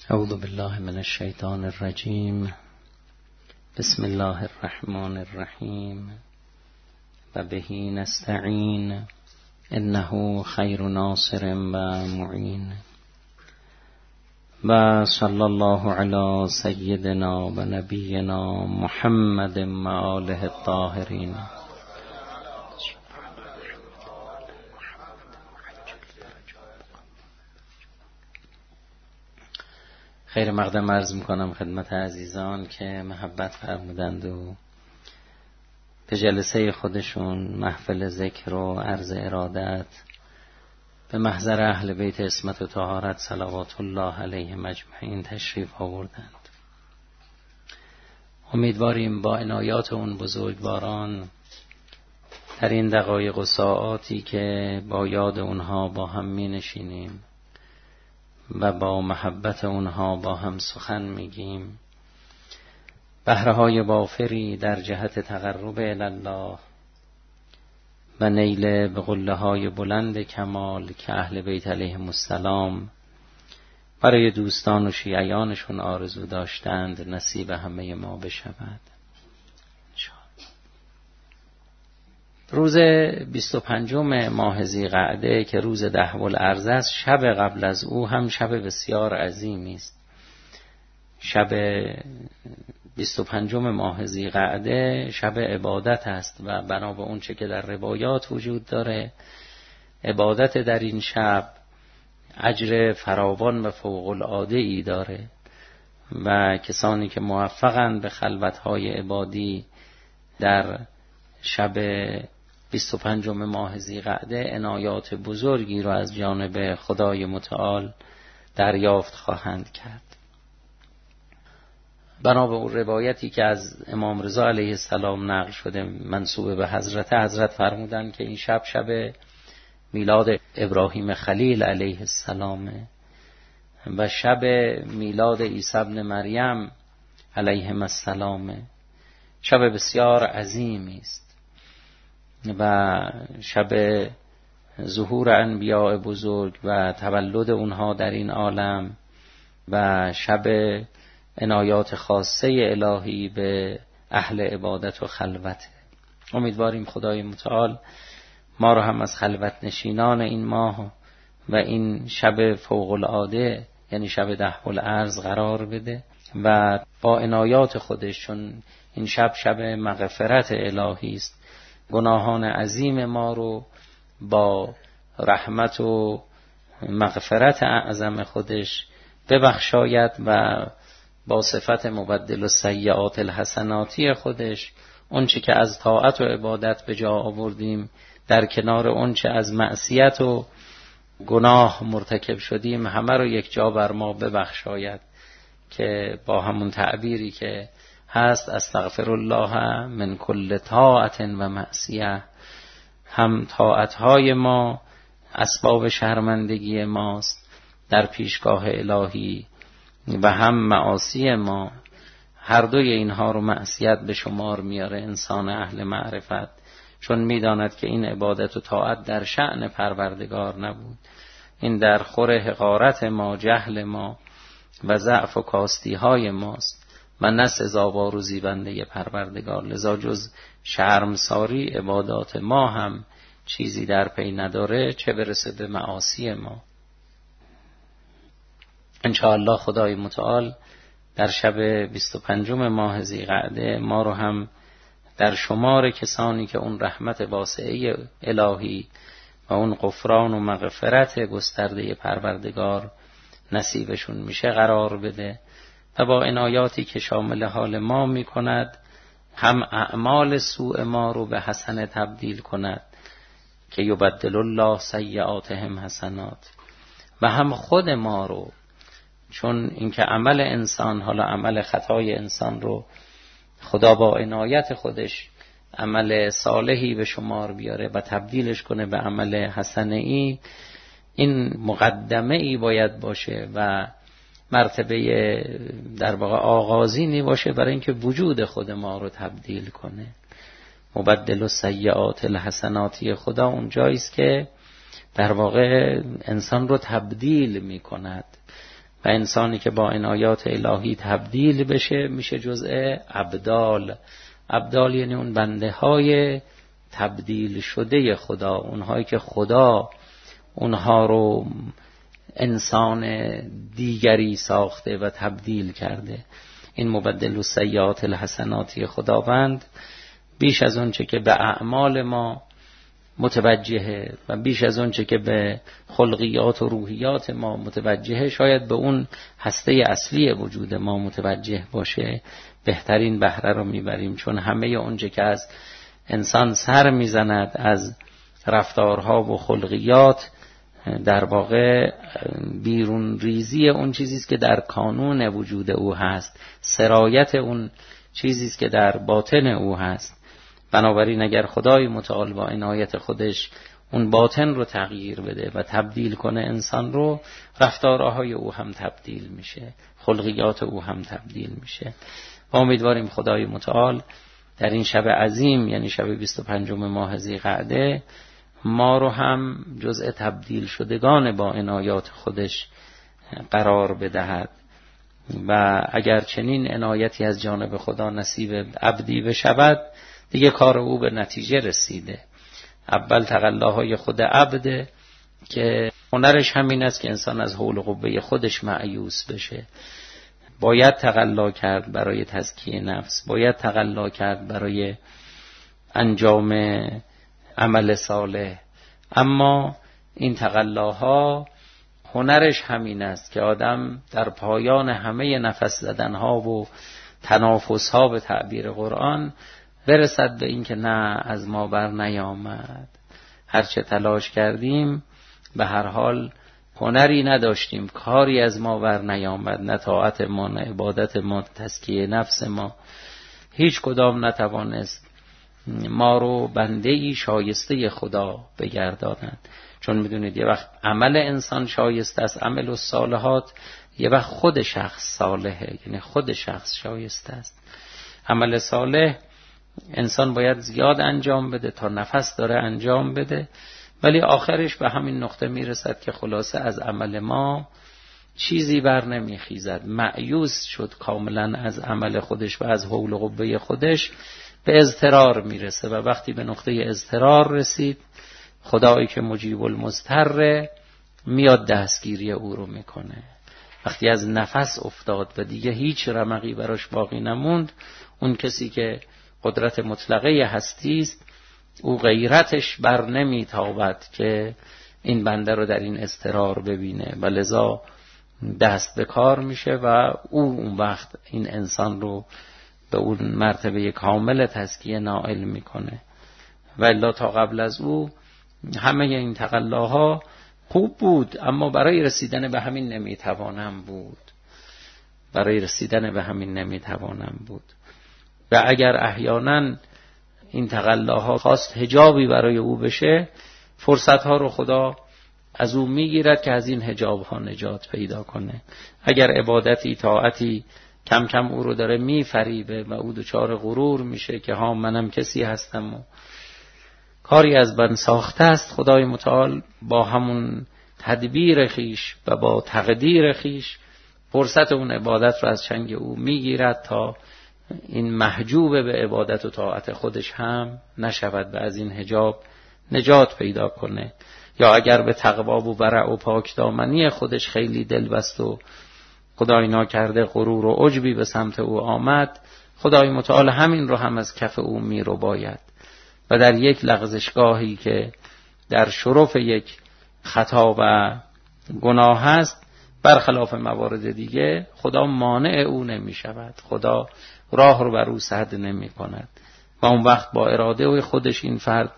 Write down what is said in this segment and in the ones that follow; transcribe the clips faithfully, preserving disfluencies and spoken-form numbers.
اعوذ بالله من الشیطان الرجیم. بسم الله الرحمن الرحیم و بهی نستعین انه خیر ناصر و معین و صلی الله علی سیدنا و نبینا محمد و آله الطاهرین. خیر مقدم عرض میکنم خدمت عزیزان که محبت فرمودند و به جلسه خودشون محفل ذکر و عرض ارادت به محضر اهل بیت عصمت و طهارت صلوات الله علیهم اجمعین تشریف آوردند. امیدواریم با عنایات اون بزرگواران در این دقایق و ساعاتی که با یاد اونها با هم می نشینیم و با محبت اونها با هم سخن میگیم، بهره‌های وافری در جهت تقرب الله و نیل به قله‌های بلند کمال که اهل بیت علیهم السلام برای دوستان و شیعیانشون آرزو داشتند نصیب همه ما بشود. روز بیست و پنجم ماه ذی‌قعده که روز دهو الارض است، شب قبل از او هم شب بسیار عظیمی است. شب بیست و پنجم ماه ذی‌قعده شب عبادت است و بنا به اون چه که در روایات وجود داره، عبادت در این شب اجر فراوان و فوق العاده ای داره و کسانی که موفقند به خلوت‌های عبادی در شب بیست و پنجم ماه ذی‌قعده عنایات بزرگی را از جانب خدای متعال دریافت خواهند کرد. بنا به اون روایتی که از امام رضا علیه السلام نقل شده منسوب به حضرت، حضرت فرمودند که این شب شب میلاد ابراهیم خلیل علیه السلام و شب میلاد عیسی ابن مریم علیهم السلام. شب بسیار عظیمی است و شب ظهور انبیاء بزرگ و تولد اونها در این عالم و شب عنایات خاصه الهی به اهل عبادت و خلوت. امیدواریم خدای متعال ما را هم از خلوت نشینان این ماه و این شب فوق العاده یعنی شب دهو الارض قرار بده و با عنایات خودش، چون این شب شب مغفرت الهی است، گناهان عظیم ما رو با رحمت و مغفرت اعظم خودش ببخشاید و با صفت مبدل السیئات الحسناتی خودش اون چه که از طاعت و عبادت به جا آوردیم در کنار اون چه از معصیت و گناه مرتکب شدیم همه رو یک جا بر ما ببخشاید، که با همون تعبیری که هست استغفر الله من کل طاعت و معصیه، هم طاعتهای ما اسباب شرمندگی ماست در پیشگاه الهی و هم معاصی ما، هر دوی اینها رو معصیت به شمار میاره انسان اهل معرفت، چون میداند که این عبادت و طاعت در شأن پروردگار نبود، این در خور حقارت ما، جهل ما و ضعف و کاستی های ماست و نه سزاوار و زیبنده پروردگار. لذا جز شرمساری عبادات ما هم چیزی در پی نداره، چه برسه به معاصی ما. انشاءالله خدای متعال در شب بیست و پنجم ماه ذی‌قعده ما رو هم در شمار کسانی که اون رحمت واسعه الهی و اون غفران و مغفرت گسترده پروردگار نصیبشون میشه قرار بده و با عنایاتی که شامل حال ما میکند هم اعمال سوء ما رو به حسنه تبدیل کند که یبدل الله سیئاتهم حسنات، و هم خود ما رو، چون اینکه عمل انسان، حالا عمل خطای انسان رو خدا با عنایت خودش عمل صالحی به شمار بیاره و تبدیلش کنه به عمل حسنه ای، این مقدمه ای باید باشه و مرتبه در واقع آغازینی باشه برای اینکه وجود خود ما رو تبدیل کنه. مبدل السیئات الحسناتی خدا اونجاییست که در واقع انسان رو تبدیل می کند و انسانی که با عنایات الهی تبدیل بشه میشه جزء ابدال. ابدال یعنی اون بنده های تبدیل شده خدا، اونهایی که خدا اونها رو انسان دیگری ساخته و تبدیل کرده. این مبدل السیئات الحسناتی خداوند بیش از اون چه که به اعمال ما متوجهه و بیش از اون چه که به خلقیات و روحیات ما متوجهه، شاید به اون هسته اصلی وجود ما متوجه باشه، بهترین بهره رو میبریم. چون همه اون چه که از انسان سر میزند از رفتارها و خلقیات در واقع بیرون ریزی اون چیزی است که در کانون وجود او هست، سرایت اون چیزی است که در باطن او هست. بنابراین اگر خدای متعال با عنایت خودش اون باطن رو تغییر بده و تبدیل کنه انسان رو، رفتارهای او هم تبدیل میشه، خلقیات او هم تبدیل میشه. و امیدواریم خدای متعال در این شب عظیم، یعنی شب بیست و پنجم ماه ذی‌قعده، ما رو هم جزء تبدیل شدگان با عنایات خودش قرار بدهد. و اگر چنین عنایتی از جانب خدا نصیب عبدی بشود، دیگه کار او به نتیجه رسیده. اول تقلاهای خود عبده که هنرش همین است که انسان از حول و قوه خودش مایوس بشه. باید تقلا کرد برای تزکیه نفس، باید تقلا کرد برای انجام عمل صالح. اما این تقلاها هنرش همین است که آدم در پایان همه نفس زدنها و تنافسها به تعبیر قرآن برسد به این که نه، از ما بر نیامد، هرچه تلاش کردیم به هر حال هنری نداشتیم، کاری از ما بر نیامد، نه طاعت ما، نه عبادت ما، تزکیه نفس ما، هیچ کدام نتوانست ما رو بنده ای شایسته خدا بگرداند. چون میدونید یه وقت عمل انسان شایسته است، عمل الصالحات، یه وقت خود شخص صالحه، یعنی خود شخص شایسته است. عمل صالح انسان باید زیاد انجام بده تا نفس داره انجام بده، ولی آخرش به همین نقطه میرسد که خلاصه از عمل ما چیزی بر نمیخیزد، مایوس شد کاملا از عمل خودش و از حول و قوه خودش، به اضطرار میرسه. و وقتی به نقطه اضطرار رسید، خدایی که مجیب المضطر میاد دستگیری او رو میکنه. وقتی از نفس افتاد و دیگه هیچ رمقی براش باقی نموند، اون کسی که قدرت مطلقه هستی است، او غیرتش بر نمیتابد که این بنده رو در این اضطرار ببینه و لذا دست به کار میشه و او اون وقت این انسان رو به اون مرتبه کامل تزکیه نائل میکنه. و الا تا قبل از او همه این تقلاها خوب بود، اما برای رسیدن به همین نمیتوانم بود برای رسیدن به همین نمیتوانم بود و اگر احیانا این تقلاها خواست حجابی برای او بشه، فرصتها رو خدا از او میگیرد که از این حجابها نجات پیدا کنه. اگر عبادتی، طاعتی کم کم او رو داره میفریبه و او دچار غرور میشه که ها منم کسی هستم و کاری از من ساخته است، خدای متعال با همون تدبیر خیش و با تقدیر خیش فرصت اون عبادت رو از چنگ او میگیرد تا این محجوب به عبادت و طاعت خودش هم نشود و از این حجاب نجات پیدا کنه. یا اگر به تقوا و ورع و پاک دامنی خودش خیلی دل بست و خدای ناکرده غرور و عجبی به سمت او آمد، خدای متعال همین رو هم از کف او می رو باید و در یک لغزشگاهی که در شرف یک خطا و گناه هست، برخلاف موارد دیگه خدا مانع او نمی شود، خدا راه رو بر او سد نمی کند و اون وقت با اراده خودش این فرد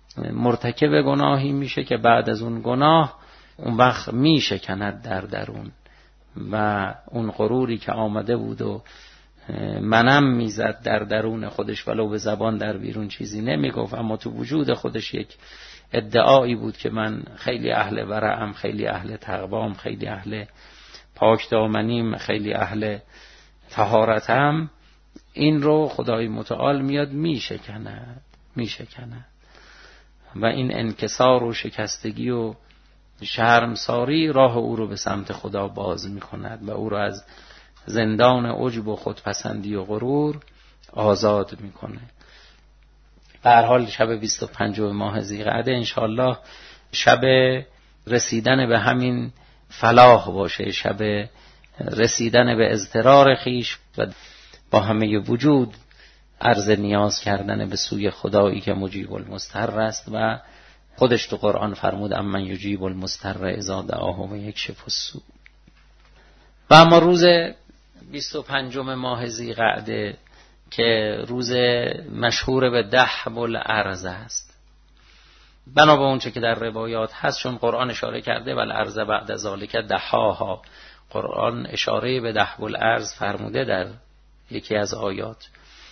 مرتکب گناهی میشه که بعد از اون گناه اون وقت می شکند در درون و اون غروری که آمده بود و منم میزد در درون خودش، ولو به زبان در بیرون چیزی نمیگفت، اما تو وجود خودش یک ادعایی بود که من خیلی اهل ورعم، خیلی اهل تقوام، خیلی اهل پاک دامنیم، خیلی اهل طهارتم. این رو خدای متعال میاد میشکند میشکند و این انکسار و شکستگی و شرمساری راه او رو به سمت خدا باز می‌کند و او رو از زندان عجب و خودپسندی و غرور آزاد می‌کنه. به هر حال شب بیست و پنجم ماه ذی‌قعده انشاءالله شب رسیدن به همین فلاح باشه، شب رسیدن به اضطرار خیش و با همه وجود عرض نیاز کردن به سوی خدایی که مجیب المضطر است و خودش تو قرآن فرمود امن یجیب المضطر اذا دعاه و یکشف السوء. و اما روز بیست و پنجم ماه ذی‌قعده که روز مشهور به دحب الارض است، بنا به اونچه که در روایات هست، چون قرآن اشاره کرده ولی ارض بعد ذالک دحاها، قرآن اشاره به دحب الارض فرموده در یکی از آیات.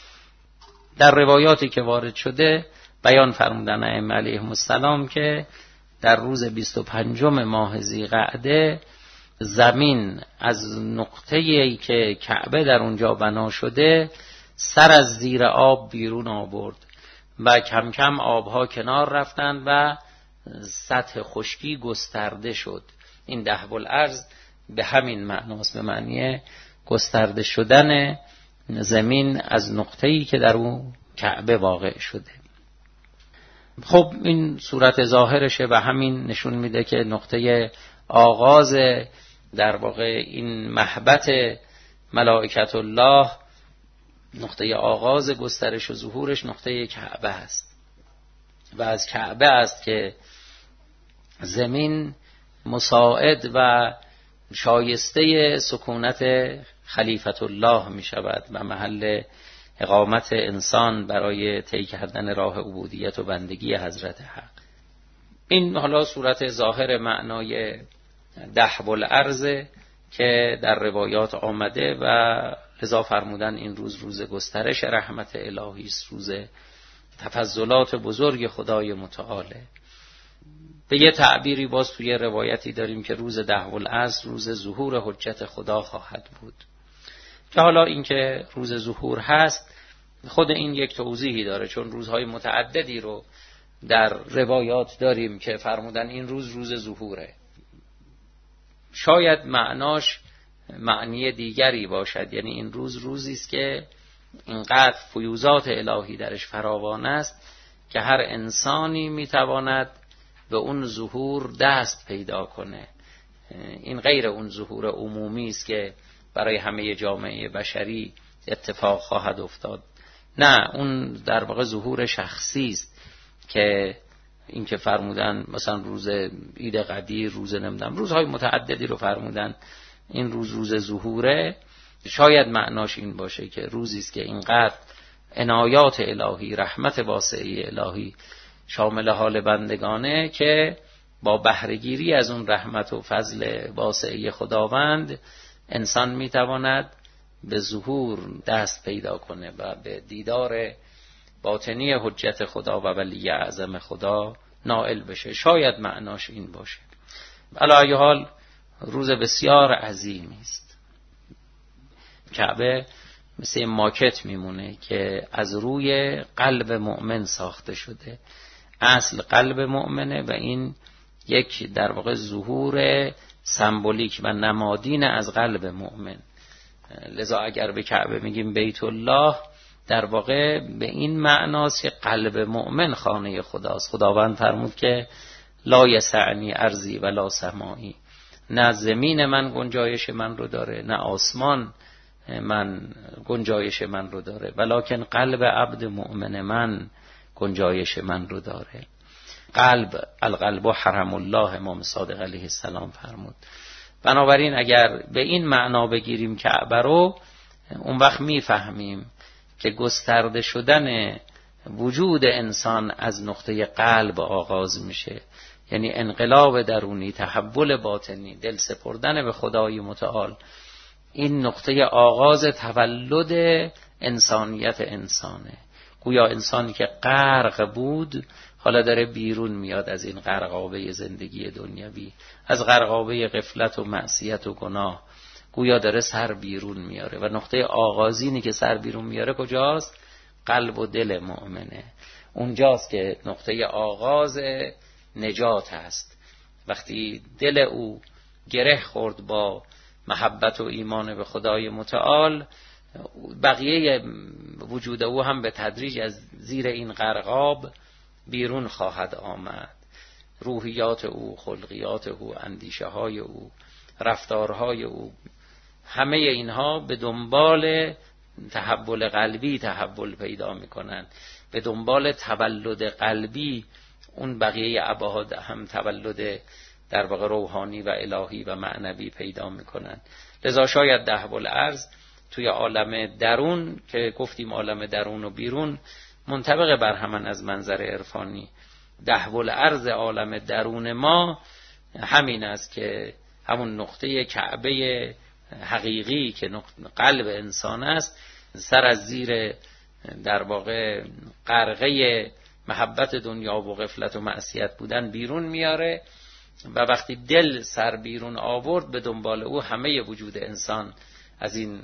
در روایاتی که وارد شده بیان فرمودن ائمه علیهم السلام که در روز بیست و پنجم ماه ذی‌قعده زمین از نقطه‌ای که کعبه در اونجا بنا شده سر از زیر آب بیرون آورد و کم کم آبها کنار رفتند و سطح خشکی گسترده شد. این دحب الارض به همین معناست، به معنی گسترده شدن زمین از نقطه‌ای که در اون کعبه واقع شده. خب این صورت ظاهرشه و همین نشون میده که نقطه آغاز در واقع این محبت ملائکت الله، نقطه آغاز گسترش و ظهورش نقطه کعبه است و از کعبه است که زمین مساعد و شایسته سکونت خلیفت الله می شود و محل اقامت انسان برای طی کردن راه عبودیت و بندگی حضرت حق. این حالا صورت ظاهر معنای دحب الارض که در روایات آمده و لذا فرمودن این روز روز گسترش رحمت الهی است، روز تفضلات بزرگ خدای متعاله. به یه تعبیری باز توی روایتی داریم که روز دحب الارض روز ظهور حجت خدا خواهد بود، که حالا این که روز ظهور هست خود این یک توضیحی داره، چون روزهای متعددی رو در روایات داریم که فرمودن این روز روز ظهوره. شاید معناش معنی دیگری باشد، یعنی این روز روزی است که اینقدر فیوزات الهی درش فراوان است که هر انسانی میتواند به اون ظهور دست پیدا کنه. این غیر اون ظهور عمومی است که برای همه جامعه بشری اتفاق خواهد افتاد. نه، اون در واقع ظهور شخصی است که این که فرمودن مثلا روز عید قدیر، روز نمیدونم روزهای متعددی رو فرمودن این روز روز ظهوره، شاید معناش این باشه که روزی است که اینقدر عنایات الهی، رحمت واسعه الهی شامل حال بندگانه که با بهره‌گیری از اون رحمت و فضل واسعه خداوند انسان میتواند به ظهور دست پیدا کنه و به دیدار باطنی حجت خدا و ولی اعظم خدا نائل بشه. شاید معناش این باشه. علی ای حال روز بسیار عظیمی است. کعبه مثل ماکت میمونه که از روی قلب مؤمن ساخته شده. اصل قلب مؤمنه و این یک در واقع ظهور سمبولیک و نمادین از قلب مؤمن. لذا اگر به کعبه میگیم بیت الله، در واقع به این معناست که قلب مؤمن خانه خداست. خداوند فرمود که لا یسعنی ارضی ولا سمایی، نه زمین من گنجایش من رو داره نه آسمان من گنجایش من رو داره، ولکن قلب عبد مؤمن من گنجایش من رو داره. قلب القلب و حرم الله، امام صادق علیه السلام فرمود. بنابراین اگر به این معنا بگیریم کعبه رو، اون وقت میفهمیم که گسترده شدن وجود انسان از نقطه قلب آغاز میشه، یعنی انقلاب درونی، تحول باطنی، دل سپردن به خدای متعال. این نقطه آغاز تولد انسانیت انسانه. گویا انسانی که غرق بود حالا داره بیرون میاد از این غرقابه زندگی دنیوی، از غرقابه غفلت و معصیت و گناه. گویا داره سر بیرون میاره و نقطه آغازینی که سر بیرون میاره کجاست؟ قلب و دل مؤمنه. اونجاست که نقطه آغاز نجات هست وقتی دل او گره خورد با محبت و ایمان به خدای متعال، بقیه وجود او هم به تدریج از زیر این غرقاب بیرون خواهد آمد. روحیات او، خلقیات او، اندیشه های او، رفتارهای او، همه اینها به دنبال تحول قلبی تحول پیدا میکنن، به دنبال تولد قلبی اون بقیه ابعاد هم تولد در واقع روحانی و الهی و معنوی پیدا میکنن. لذا شاید دهو الارض توی عالم درون که گفتیم عالم درون و بیرون منطبق بر همان از منظر عرفانی، دهو الارض عالم درون ما همین است که همون نقطه کعبه حقیقی که قلب انسان است، سر از زیر در واقع غرقه محبت دنیا و غفلت و معصیت بودن بیرون میاره و وقتی دل سر بیرون آورد به دنبال او همه وجود انسان از این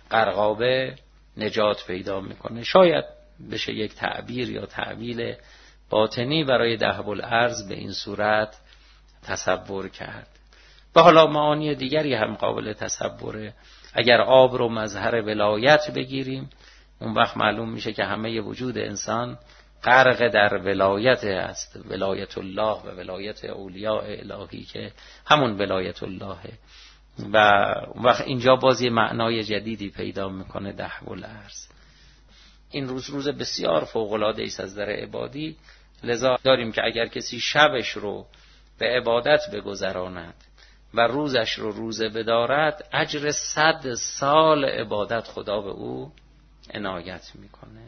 غرقابه نجات پیدا میکنه. شاید بشه یک تعبیر یا تعبیل باطنی برای دهو الارض به این صورت تصور کرد. و حالا معانی دیگری هم قابل تصوره. اگر آب رو مظهر ولایت بگیریم، اون وقت معلوم میشه که همه وجود انسان غرق در ولایت است، ولایت الله و ولایت اولیاء الهی که همون ولایت اللهه. و اون وقت اینجا باز یه معنای جدیدی پیدا میکنه دهو الارض. این روز روز بسیار فوق‌العاده است از در عبادی، لذا داریم که اگر کسی شبش رو به عبادت بگذراند و روزش رو روزه بدارد، اجر صد سال عبادت خدا به او عنایت میکنه.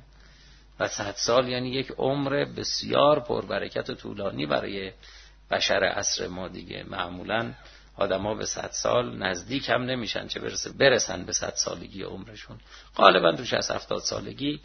و صد سال یعنی یک عمر بسیار پربرکت و طولانی برای بشر عصر ما دیگه. معمولاً آدم‌ها به صد سال نزدیک هم نمیشن، چه برسه برسن به صد سالگی عمرشون. غالباً تو شصت هفتاد سالگی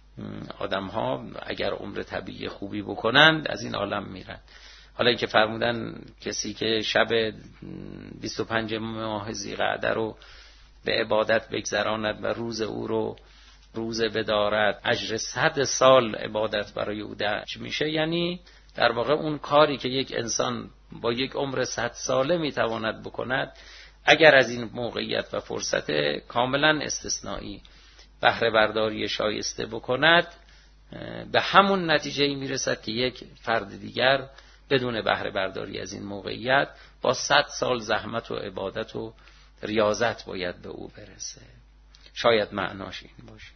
آدم‌ها اگر عمر طبیعی خوبی بکنند از این عالم میرن. حالا اینکه فرمودن کسی که شب بیست و پنج ماه ذی‌قعده رو به عبادت بگذراند و روز او رو روزه بدارد، اجر صد سال عبادت برای او درج میشه. یعنی در واقع اون کاری که یک انسان با یک عمر صد ساله میتواند بکند، اگر از این موقعیت و فرصت کاملا استثنایی بهره برداری شایسته بکند، به همون نتیجه میرسد که یک فرد دیگر بدون بهره برداری از این موقعیت با صد سال زحمت و عبادت و ریاضت باید به او برسه. شاید معناش این باشه.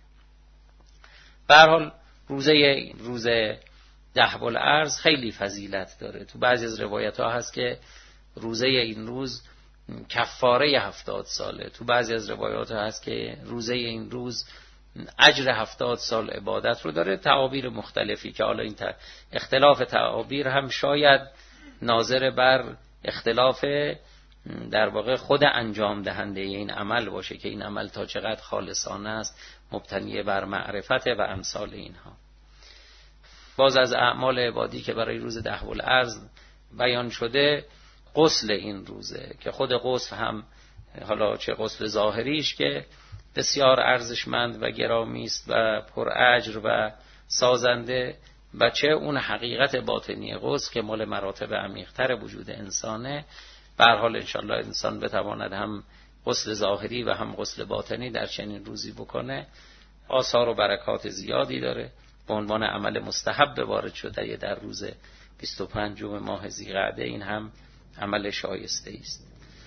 به هر حال روزه روزه دهو الارض خیلی فضیلت داره. تو بعضی از روایت ها هست که روزه این روز کفاره هفتاد ساله. تو بعضی از روایات ها هست که روزه این روز اجر هفتاد سال عبادت رو داره. تعابیر مختلفی که حالا این اختلاف تعابیر هم شاید ناظر بر اختلاف در واقع خود انجام دهنده این عمل باشه که این عمل تا چقدر خالصانه است، مبتنی بر معرفت و امثال اینها. باز از اعمال عبادی که برای روز دهو الارض بیان شده، غسل این روزه که خود غسل هم حالا چه غسل ظاهریش که بسیار ارزشمند و گرامی است و پر اجر و سازنده، و چه اون حقیقت باطنی غسل که مال مراتب عمیق‌تر وجود انسانه. به هر حال انشالله انسان بتواند هم غسل ظاهری و هم غسل باطنی در چنین روزی بکنه. آثار و برکات زیادی داره. به عنوان عمل مستحب وارد شده در روز بیست و پنجم ماه ذی‌قعده، این هم عمل شایسته است.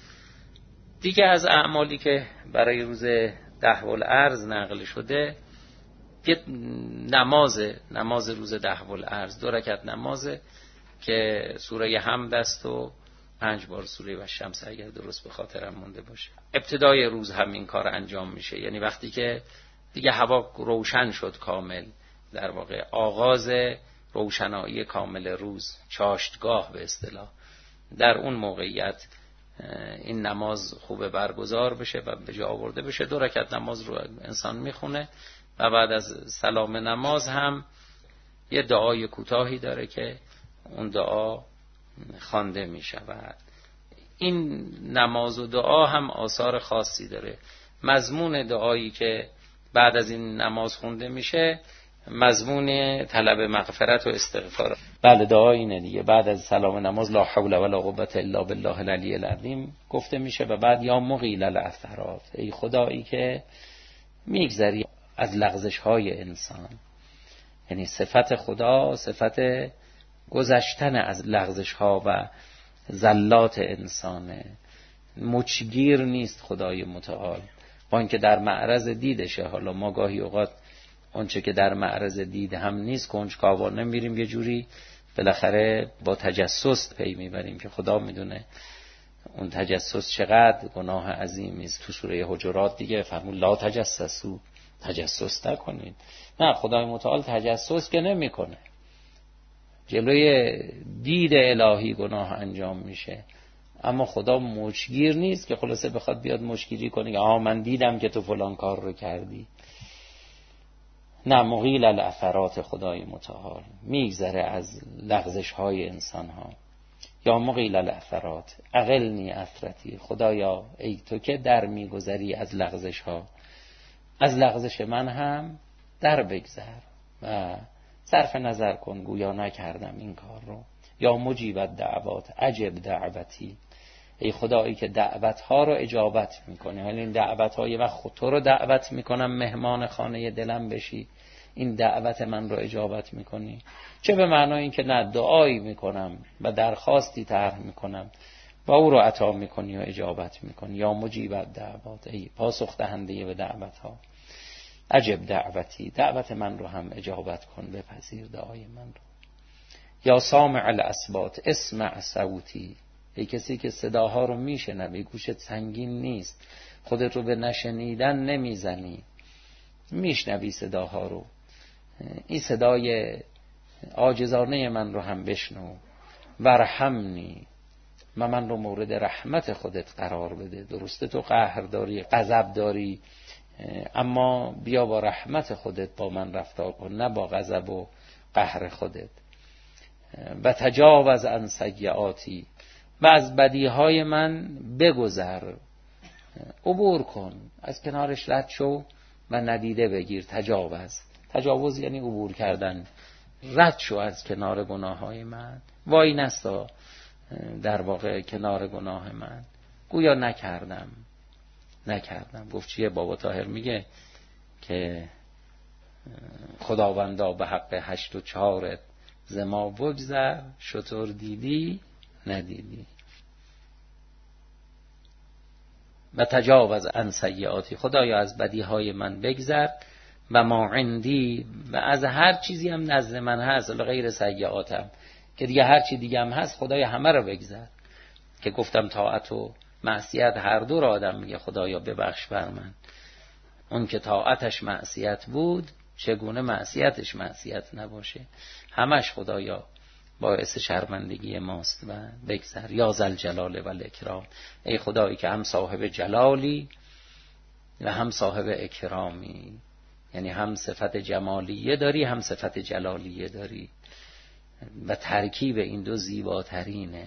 دیگه از اعمالی که برای روز دهو الارض نقل شده، یه نماز نماز روز دهو الارض، دو رکعت نمازه که سوره حمد است و پنج بار سوره والشمس اگر درست به خاطرم مونده باشه. ابتدای روز هم این کار انجام میشه، یعنی وقتی که دیگه هوا روشن شد کامل، در واقع آغاز روشنایی کامل روز، چاشتگاه به اصطلاح، در اون موقعیت این نماز خوب برگزار بشه و به جا آورده بشه. دو رکعت نماز رو انسان میخونه و بعد از سلام نماز هم یه دعای کوتاهی داره که اون دعا خوانده میشود. این نماز و دعا هم آثار خاصی داره. مضمون دعایی که بعد از این نماز خونده میشه مضمون طلب مغفرت و استغفار. بله دعا اینه دیگه. بعد از سلام نماز لا حول ولا قوة الا بالله العلی العظیم گفته میشه و بعد یا مقیل الاثرات، ای خدایی که میگذری از لغزش های انسان. یعنی صفت خدا صفت گذشتن از لغزش ها و زلات انسانه، مچگیر نیست خدای متعال، با اینکه در معرض دیدشه. حالا ما گاهی اوقات اونچه که در معرض دید هم نیست کنجکاوانه میریم یه جوری بالاخره با تجسس پی میبریم که خدا میدونه اون تجسس چقدر گناه عظیمی است. تو سوره حجرات دیگه فرمود لا تجسسوا، تجسس نکنید. نه، خدای متعال تجسس که نمیکنه، جلوی دید الهی گناه انجام میشه، اما خدا مچگیر نیست که خلاصه بخواد بیاد مچگیری کنه که آها من دیدم که تو فلان کار رو کردی. نه، مقیل الاثرات خدای متعال میگذره از لغزش های انسان ها. یا مقیل الاثرات اقلنی اثرتی، خدایا ای تو که در میگذری از لغزش ها، از لغزش من هم در بگذر و صرف نظر کن گویا نکردم این کار رو. یا مجیب دعوات عجب دعوتی، ای خدایی که دعوت ها رو اجابت میکنه. ولی این دعوت های وقت خود تو رو دعوت میکنم مهمان خانه دلم بشی، این دعوت من رو اجابت میکنی، چه به معنای این که نه دعایی میکنم و درخواستی طرح میکنم و او رو عطا میکنی و اجابت میکنی. یا مجیب دعوات، ای پاسخ دهنده به دعوت ها، عجب دعوتی، دعوت من رو هم اجابت کن، بپذیر دعای من رو. یا سامع الاصوات اسمع صوتی، ای کسی که صداها رو میشنوی، گوشت سنگین نیست، خودت رو به نشنیدن نمیزنی، میشنوی صداها رو، این صدای عاجزانه من رو هم بشنو. ورحمنی، و من رو مورد رحمت خودت قرار بده. درسته تو قهر داری، غضب داری، اما بیا با رحمت خودت با من رفتار کن، نه با غضب و قهر خودت. و تجاوز عن سیئاتی، و از بدیهای من بگذر، عبور کن، از کنارش رد شو و ندیده بگیر. تجاوز، تجاوز یعنی عبور کردن، رد شو از کنار گناههای من، وای نستا در واقع کنار گناه من، گویا نکردم نکردم. گفت چیه؟ بابا طاهر میگه که خداوندا به حق هشت و چهارت زما بگذر، شطور دیدی ندیدی. و تجاوز عن سیئاتی، خدایا از بدیهای من بگذر. و ما عندی، و از هر چیزی هم نزد من هست غیر سیئاتم، که دیگه هر چی دیگه هم هست خدایا همه رو بگذر. که گفتم طاعت و معصیت هر دو را آدم میگه خدایا ببخش بر من. اون که طاعتش معصیت بود چگونه معصیتش معصیت نباشه؟ همش خدایا باعث شرمندگی ماست و بگذر. یا ذل جلال و الاکرام، ای خدایی که هم صاحب جلالی و هم صاحب اکرامی، یعنی هم صفت جمالیه داری هم صفت جلالیه داری و ترکیب این دو زیباترینه.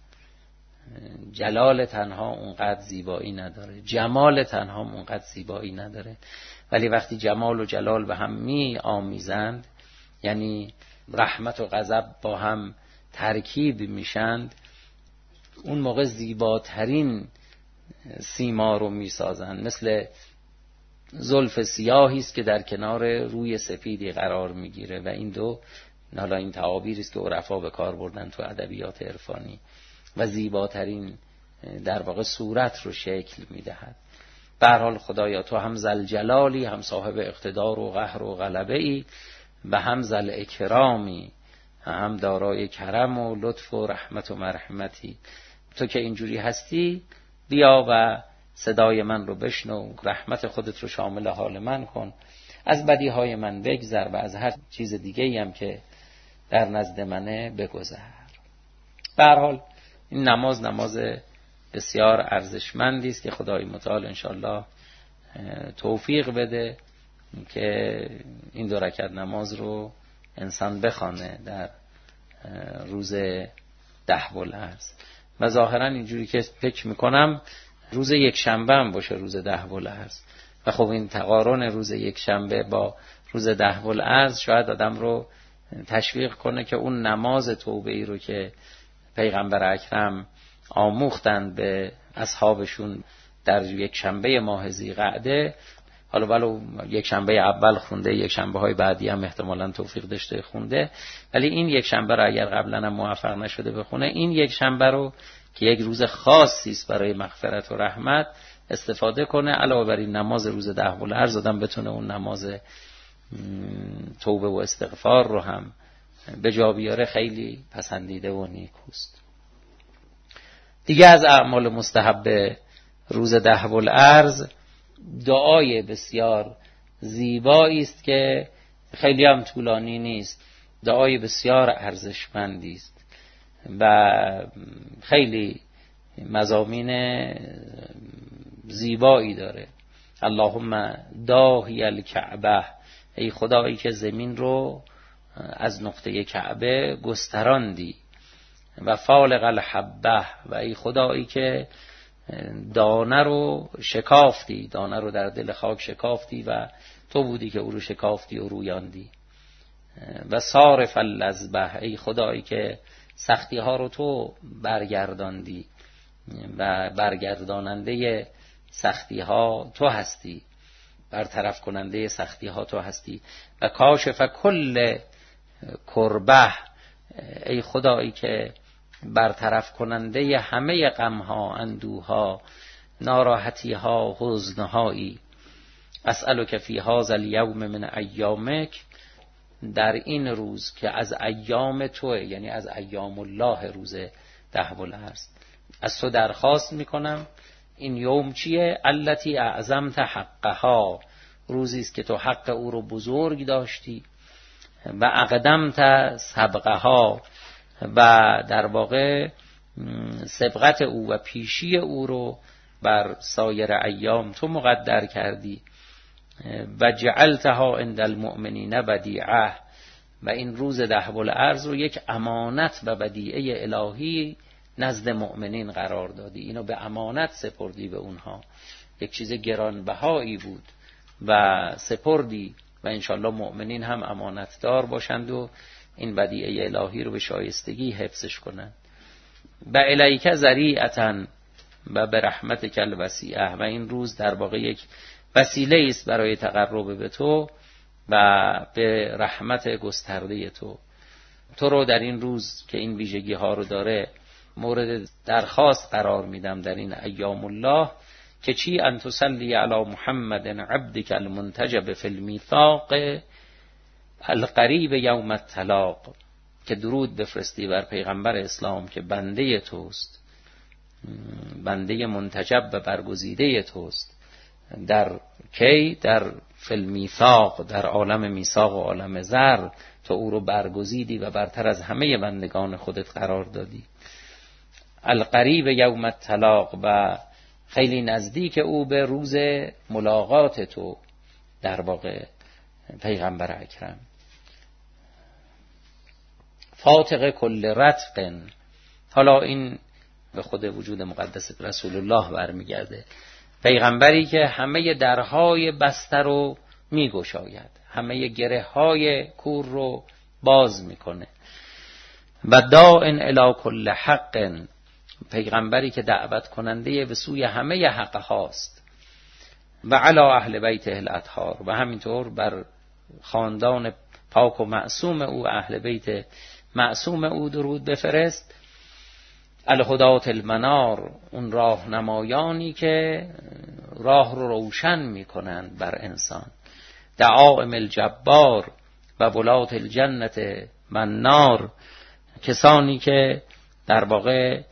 جلال تنها اونقدر زیبایی نداره، جمال تنها اونقدر زیبایی نداره، ولی وقتی جمال و جلال به هم می آمیزند، یعنی رحمت و غضب با هم ترکیب میشند، اون موقع زیباترین سیما رو میسازند. مثل زلف سیاهی است که در کنار روی سفیدی قرار میگیره و این دو، حالا این تعابیری است که عرفا به کار بردن تو ادبیات عرفانی، و زیباترین در واقع صورت رو شکل میدهد. به هر حال خدایا تو هم ذل جلالی، هم صاحب اقتدار و قهر و غلبه ای، و هم ذل اکرامی، هم دارای کرم و لطف و رحمت و مرحمتی. تو که اینجوری هستی بیا و صدای من رو بشنو، رحمت خودت رو شامل حال من کن، از بدیهای من بگذر و از هر چیز دیگه‌ای هم که در نزد منه بگذر. به هر حال این نماز نماز بسیار ارزشمندی است که خدای متعال انشالله توفیق بده که این دو رکعت نماز رو انسان بخوانه در روز ده والعرض. و ظاهرا اینجوری که فکر میکنم روز یک شنبه هم باشه روز ده والعرض، و خب این تقارن روز یک شنبه با روز ده والعرض شاید آدم رو تشویق کنه که اون نماز توبه ای رو که پیغمبر اکرم آموختن به اصحابشون در یک شنبه ماه ذی‌قعده، حالا ولو یک شنبه اول خونده، یک شنبه های بعدی هم احتمالاً توفیق داشته خونده، ولی این یک شنبه رو اگر قبلا هم موفق نشده بخونه، این یک شنبه رو که یک روز خاصی است برای مغفرت و رحمت استفاده کنه. علاوه بر این نماز روز ده العرض آدم بتونه اون نماز توبه و استغفار رو هم به جا بیاره، خیلی پسندیده و نیکوست. دیگه از اعمال مستحب روز ده العرض دعای بسیار زیبایی است که خیلی هم طولانی نیست، دعای بسیار ارزشمندی است و خیلی مضامین زیبایی داره. اللهم داهی الکعبه، ای خدایی که زمین رو از نقطه کعبه گستراندی، و فالق الحبه، و ای خدایی که دانه رو شکافتی، دانه رو در دل خاک شکافتی و تو بودی که او رو شکافتی و رویاندی، و صارف اللذبه، ای خدایی که سختی ها رو تو برگرداندی و برگرداننده سختی ها تو هستی، برطرف کننده سختی ها تو هستی، و کاشف کل کربه، ای خدایی که برطرف کننده همه غم ها، اندوه ها، ناراحتی ها، حزن هایی. اسألک فی هذا الیوم من ایامک، در این روز که از ایام توه، یعنی از ایام الله، روز ده العرض، از تو درخواست میکنم. این یوم چیه؟ التی اعظمت حقها، روزی است که تو حق او رو بزرگ داشتی، و اقدمت سبقها، و در واقع سبقت او و پیشی او رو بر سایر ایام تو مقدر کردی، و جعلتها عند المؤمنین بدیعه، و این روز ده العرض رو یک امانت و بدیعه الهی نزد مؤمنین قرار دادی، اینو به امانت سپردی به اونها، یک چیز گرانبهایی بود و سپردی، و انشالله مؤمنین هم امانتدار باشند و این بدیعه الهی رو به شایستگی حفظش کنند. و الیک ذریعة و به رحمتک الوسیعه، و این روز در واقع یک وسیله است برای تقرب به تو و به رحمت گسترده تو. تو رو در این روز که این ویژگی ها رو داره مورد درخواست قرار میدم در این ایام الله، که چی؟ ان تصلی علی محمد عبدک المنتجب فی المیثاق القریب یوم الطلاق، که درود بفرستی بر پیغمبر اسلام که بنده توست، بنده منتجب و برگزیده توست، در کی؟ در فی المیثاق، در عالم میثاق و عالم زر، تو او رو برگزیدی و برتر از همه بندگان خودت قرار دادی. القریب یوم الطلاق، و خیلی نزدیک او به روز ملاقات تو، در واقع پیغمبر اکرم. فاتق کل رتق، حالا این به خود وجود مقدس رسول الله برمیگرده، پیغمبری که همه درهای بسته رو میگشاید، همه گره های کور رو باز میکنه. و داعن الی کل حق، پیغمبری که دعوت کننده به سوی همه حق هاست. و علی اهل بیته الاطهار، و همینطور بر خاندان پاک و معصوم او، اهل بیت معصوم او درود بفرست. الهدات المنار، اون راهنمایانی که راه رو روشن میکنند بر انسان. دعائم الجبار و ولات الجنت منار، کسانی که در واقع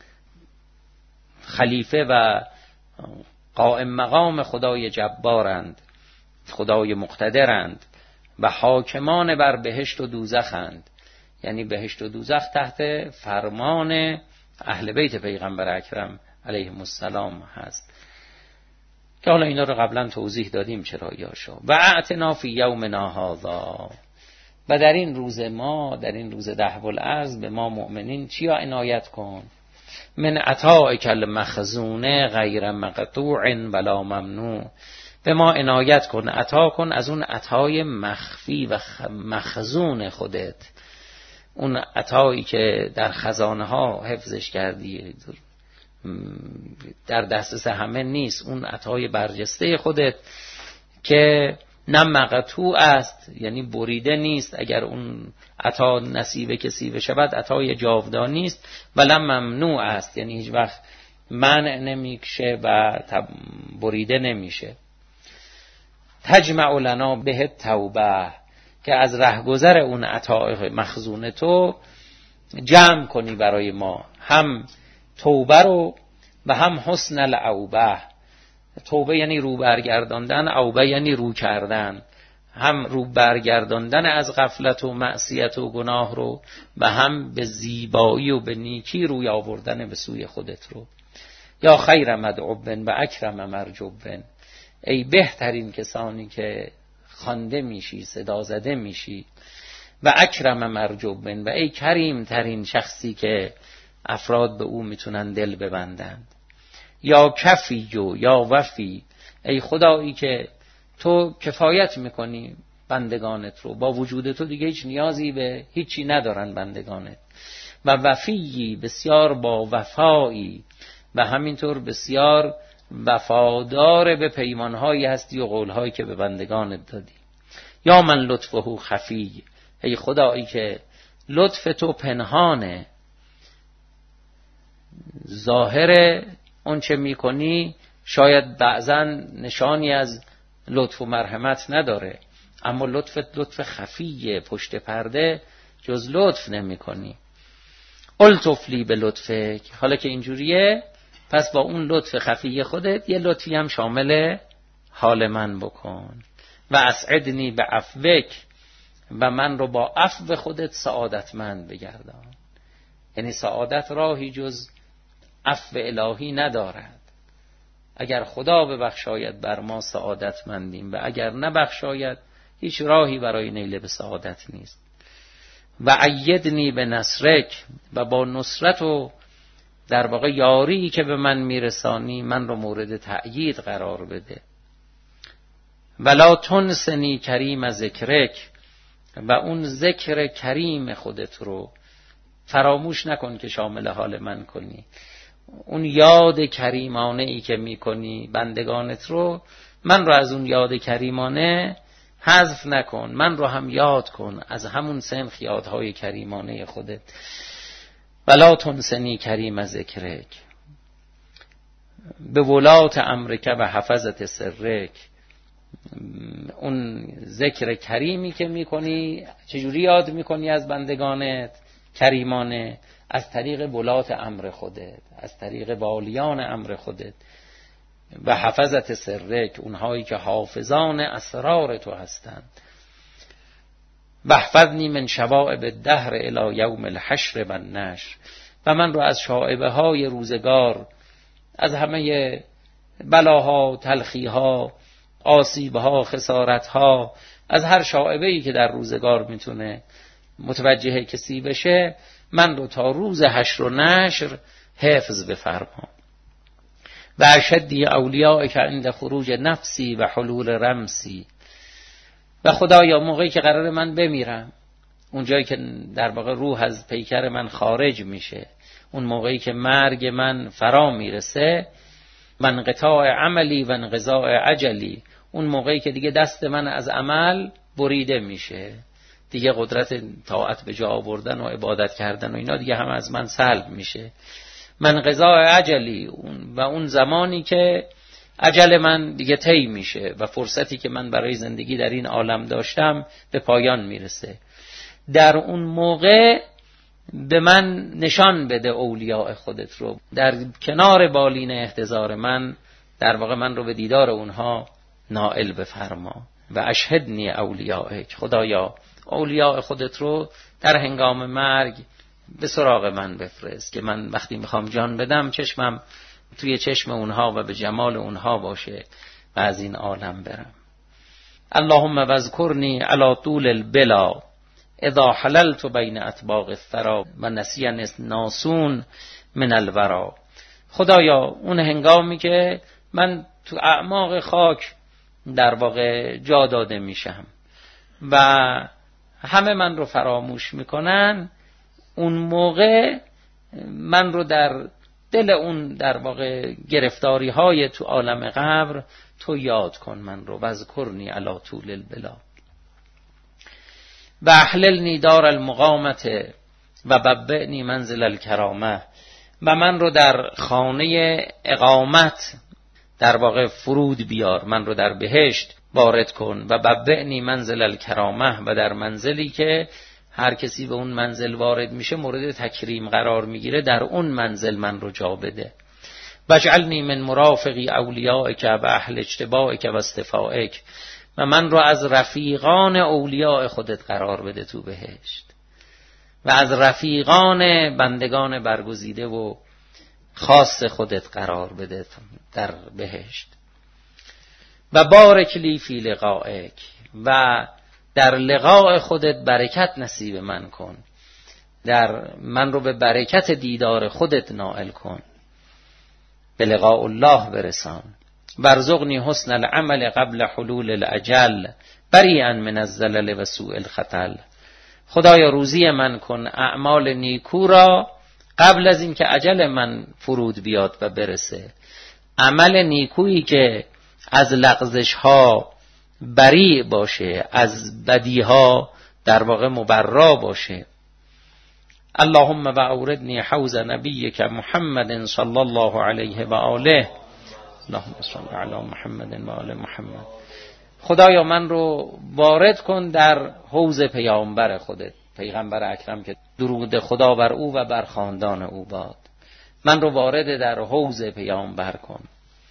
خلیفه و قائم مقام خدای جبارند، خدای مقتدرند، و حاکمان بر بهشت و دوزخند، یعنی بهشت و دوزخ تحت فرمان اهل بیت پیغمبر اکرم علیهم السلام هست، که حالا اینا رو قبلا توضیح دادیم چرا یاشو. و اعتنا فی یومنا هذا، و در این روز ما، در این روز ده العرض به ما مؤمنین چیا عنایت کن؟ من عطائک المخزون غیر مقطوع ولا ممنوع، به ما عنایت کن، عطا کن از اون عطای مخفی و مخزون خودت، اون عطایی که در خزانه ها حفظش کردی، در دسترس همه نیست، اون عطای برجسته خودت که نه مقطوع است، یعنی بریده نیست، اگر اون عطا نصیب کسی بشود عطای جاودانی است، ولی ممنوع است، یعنی هیچ وقت منع نمیشه و بریده نمیشه. تجمع لنا به توبه، که از رهگذر اون عطای مخزون تو جمع کنی برای ما هم توبه رو و هم حسن العوبه. توبه یعنی رو برگرداندن، عوبه یعنی رو کردن، هم رو برگرداندن از غفلت و معصیت و گناه رو و هم به زیبایی و به نیکی روی آوردن به سوی خودت رو. یا خیر مدعوبن و اکرم مرجوبن، ای بهترین کسانی که خوانده میشی، صدا زده میشی، و اکرم مرجوبن، و ای کریم ترین شخصی که افراد به او میتونن دل ببندند. یا کفی و یا وفی، ای خدایی که تو کفایت میکنی بندگانت رو، با وجود تو دیگه هیچ نیازی به هیچی ندارن بندگانت. و وفی، بسیار با وفایی و همینطور بسیار وفادار به پیمانهایی هستی و قولهایی که به بندگانت دادی. یا من لطفه خفی، ای خدایی که لطف تو پنهانه، ظاهر اون چه میکنی شاید بعضا نشانی از لطف و مرحمت نداره، اما لطفت لطف خفیه، پشت پرده جز لطف نمی کنی. الطف لی به لطفک، حالا که اینجوریه پس با اون لطف خفی خودت یه لطفی هم شامل حال من بکن. و اسعدنی به عفوک، و من رو با عفو خودت سعادتمند بگردان. یعنی سعادت راهی جز عفو الهی ندارد. اگر خدا ببخشاید بر ما سعادتمندیم و اگر نبخشاید هیچ راهی برای نیل به سعادت نیست. و ایدنی به نصرک، و با نصرت و در واقع یاری که به من میرسانی من رو مورد تأیید قرار بده. ولا تنسنی کریم ذکرک، و اون ذکر کریم خودت رو فراموش نکن که شامل حال من کنی. اون یاد کریمانه ای که میکنی بندگانت رو، من رو از اون یاد کریمانه حذف نکن، من رو هم یاد کن از همون سنخ یادهای کریمانه خودت. ولا تنسنی کریم ذکرک، به ولات امرک و حفظت سرک. اون ذکر کریمی که میکنی چجوری یاد میکنی از بندگانت کریمانه؟ از طریق ولات امر خودت، از طریق والیان امر خودت. و حفظت سرک، اونهایی که حافظان اسرار تو هستند. بحفظنی من شوائب الدهر الی یوم الحشر و النشر، و من رو از شائبه های روزگار، از همه بلاها، تلخیها، آسیبها، خسارتها، از هر شائبه‌ای که در روزگار میتونه متوجه کسی بشه، من رو تا روز حشر و نشر حفظ بفرما. و اشدی اولیاء که عند خروج نفسی و حلول رمسی، و خدایا موقعی که قرار من بمیرم، اون جایی که در واقع روح از پیکر من خارج میشه، اون موقعی که مرگ من فرا میرسه، من انقطاع عملی و انقضاء عجلی، اون موقعی که دیگه دست من از عمل بریده میشه، دیگه قدرت طاعت به جا آوردن و عبادت کردن و اینا دیگه هم از من سلب میشه. من قضاء عجلی، و اون زمانی که اجل من دیگه طی میشه و فرصتی که من برای زندگی در این عالم داشتم به پایان میرسه. در اون موقع به من نشان بده اولیاء خودت رو، در کنار بالین احتضار من در واقع من رو به دیدار اونها نائل بفرما. و اشهدنی اولیاءک، خدایا اولیاء خودت رو در هنگام مرگ به سراغ من بفرست که من وقتی میخوام جان بدم چشمم توی چشم اونها و به جمال اونها باشه و از این عالم برم. اللهم وذکرنی علی طول البلا اذا حللت بین اطباق الثرى و نسین ناسون من الورا. خدایا اون هنگامی که من تو اعماق خاک در واقع جا داده میشم و همه من رو فراموش میکنن، اون موقع من رو در دل اون در واقع گرفتاری های تو عالم قبر تو یاد کن من رو، واذکرنی علی طول البلا و احللنی دار المقامت و ببعنی منزل الکرامه، و من رو در خانه اقامت در واقع فرود بیار، من رو در بهشت وارد کن و ببعنی منزل الکرامه، و در منزلی که هر کسی به اون منزل وارد میشه مورد تکریم قرار میگیره، در اون منزل من رو جا بده. واجعلنی من مرافقی اولیائک و اهل اجتبائک و اصطفائک، و من رو از رفیقان اولیاء خودت قرار بده تو بهشت و از رفیقان بندگان برگزیده و خاص خودت قرار بده در بهشت. و بارک لی فی لقائک، و در لقاء خودت برکت نصیب من کن، در من رو به برکت دیدار خودت نائل کن، به لقاء الله برسان. وارزقنی حسن العمل قبل حلول الاجل بریئا من الزلل و سوء الخطل، خدایا روزی من کن اعمال نیکو را قبل از اینکه اجل من فرود بیاد و برسه، عمل نیکویی که از لغزش ها بری باشه، از بدی ها در واقع مبرا باشه. اللهم و اوردنی حوض نبیک محمد صلی الله علیه و آله، اللهم صل علی محمد و آل محمد. خدایا من رو وارد کن در حوض پیامبر خودت، پیغمبر اکرم که درود خدا بر او و بر خاندان او باد، من رو وارد در حوض پیامبر کن.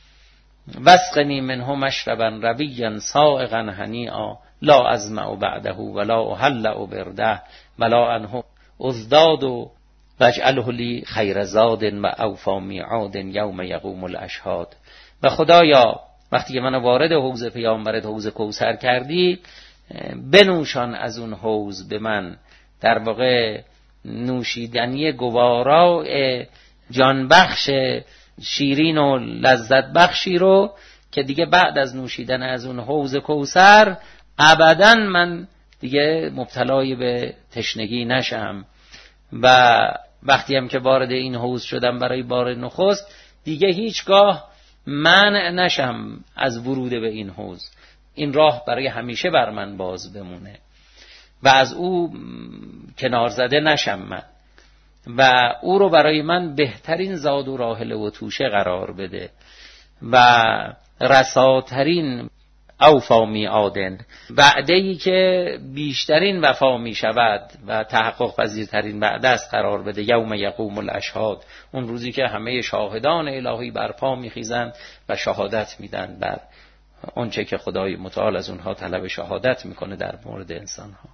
واسقنی منه مشربا رویا سائغا هنیئا لا ازمع بعده ولا اهلع برده ولا انه ازداد واجعله لی خیر زاد و اوفا میعاد یوم یقوم الاشهاد. و خدایا وقتی که منو وارد حوض پیامبرت حوض کوثر کردی، بنوشان از اون حوض به من در واقع نوشیدنی گوارا جانبخش شیرین و لذت بخشی رو که دیگه بعد از نوشیدن از اون حوض کوثر ابداً من دیگه مبتلای به تشنگی نشم، و وقتی هم که وارد این حوض شدم برای بار نخست دیگه هیچگاه منع نشم از ورود به این حوض، این راه برای همیشه بر من باز بمونه و از او کنار زده نشم من، و او رو برای من بهترین زاد و راحله و توشه قرار بده و رساترین اوفا میعادن، وعده‌ای که بیشترین وفا می شود و تحقق پذیرترین وعده است قرار بده. یوم یقوم الاشهاد، اون روزی که همه شاهدان الهی برپا میخیزند و شهادت میدن بر اونچه که خدای متعال از اونها طلب شهادت میکنه در مورد انسانها.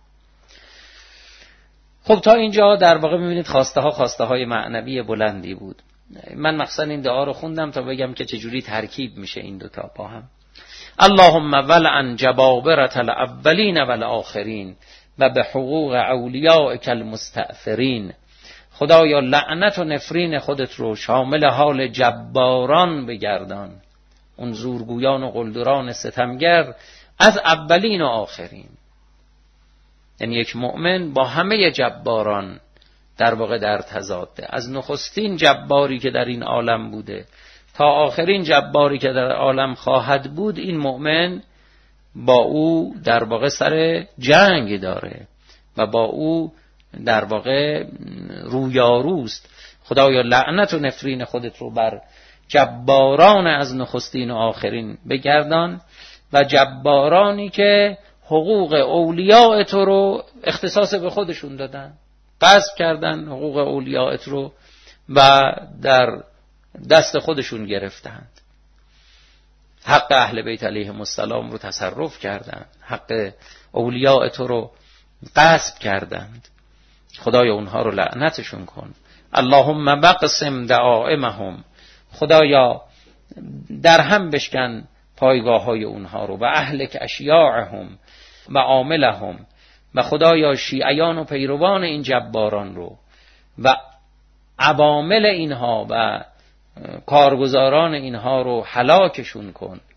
خب تا اینجا در واقع میبینید خواسته ها خواسته های معنوی بلندی بود. من مخصوصا این دعا رو خوندم تا بگم که چجوری ترکیب میشه این دوتا با هم. اللهم ولعن جبابرة الاولین والآخرین و به حقوق اولیائک المستأثرین. خدایا لعنت و نفرین خودت رو شامل حال جباران بگردان، اون زورگویان و قلدران ستمگر از اولین و آخرین. یعنی یک مؤمن با همه جباران در واقع در تضاده، از نخستین جباری که در این عالم بوده تا آخرین جباری که در عالم خواهد بود، این مؤمن با او در واقع سر جنگ داره و با او در واقع رویاروست. خدایا لعنت و نفرین خودت رو بر جباران از نخستین و آخرین بگردان و جبارانی که حقوق اولیاء تو رو اختصاص به خودشون دادن، غصب کردن حقوق اولیاء تو رو و در دست خودشون گرفتند، حق اهل بیت علیهم السلام رو تصرف کردند، حق اولیاء تو رو غصب کردند. خدایا اونها رو لعنتشون کن. اللهم بقسم دعائمهم، خدایا در هم بشکن پایگاه های اونها رو، و اهلک اشیاعهم و عاملهم، و خدایا شیعیان و پیروان این جباران رو و عوامل اینها و کارگزاران اینها رو هلاکشون کن.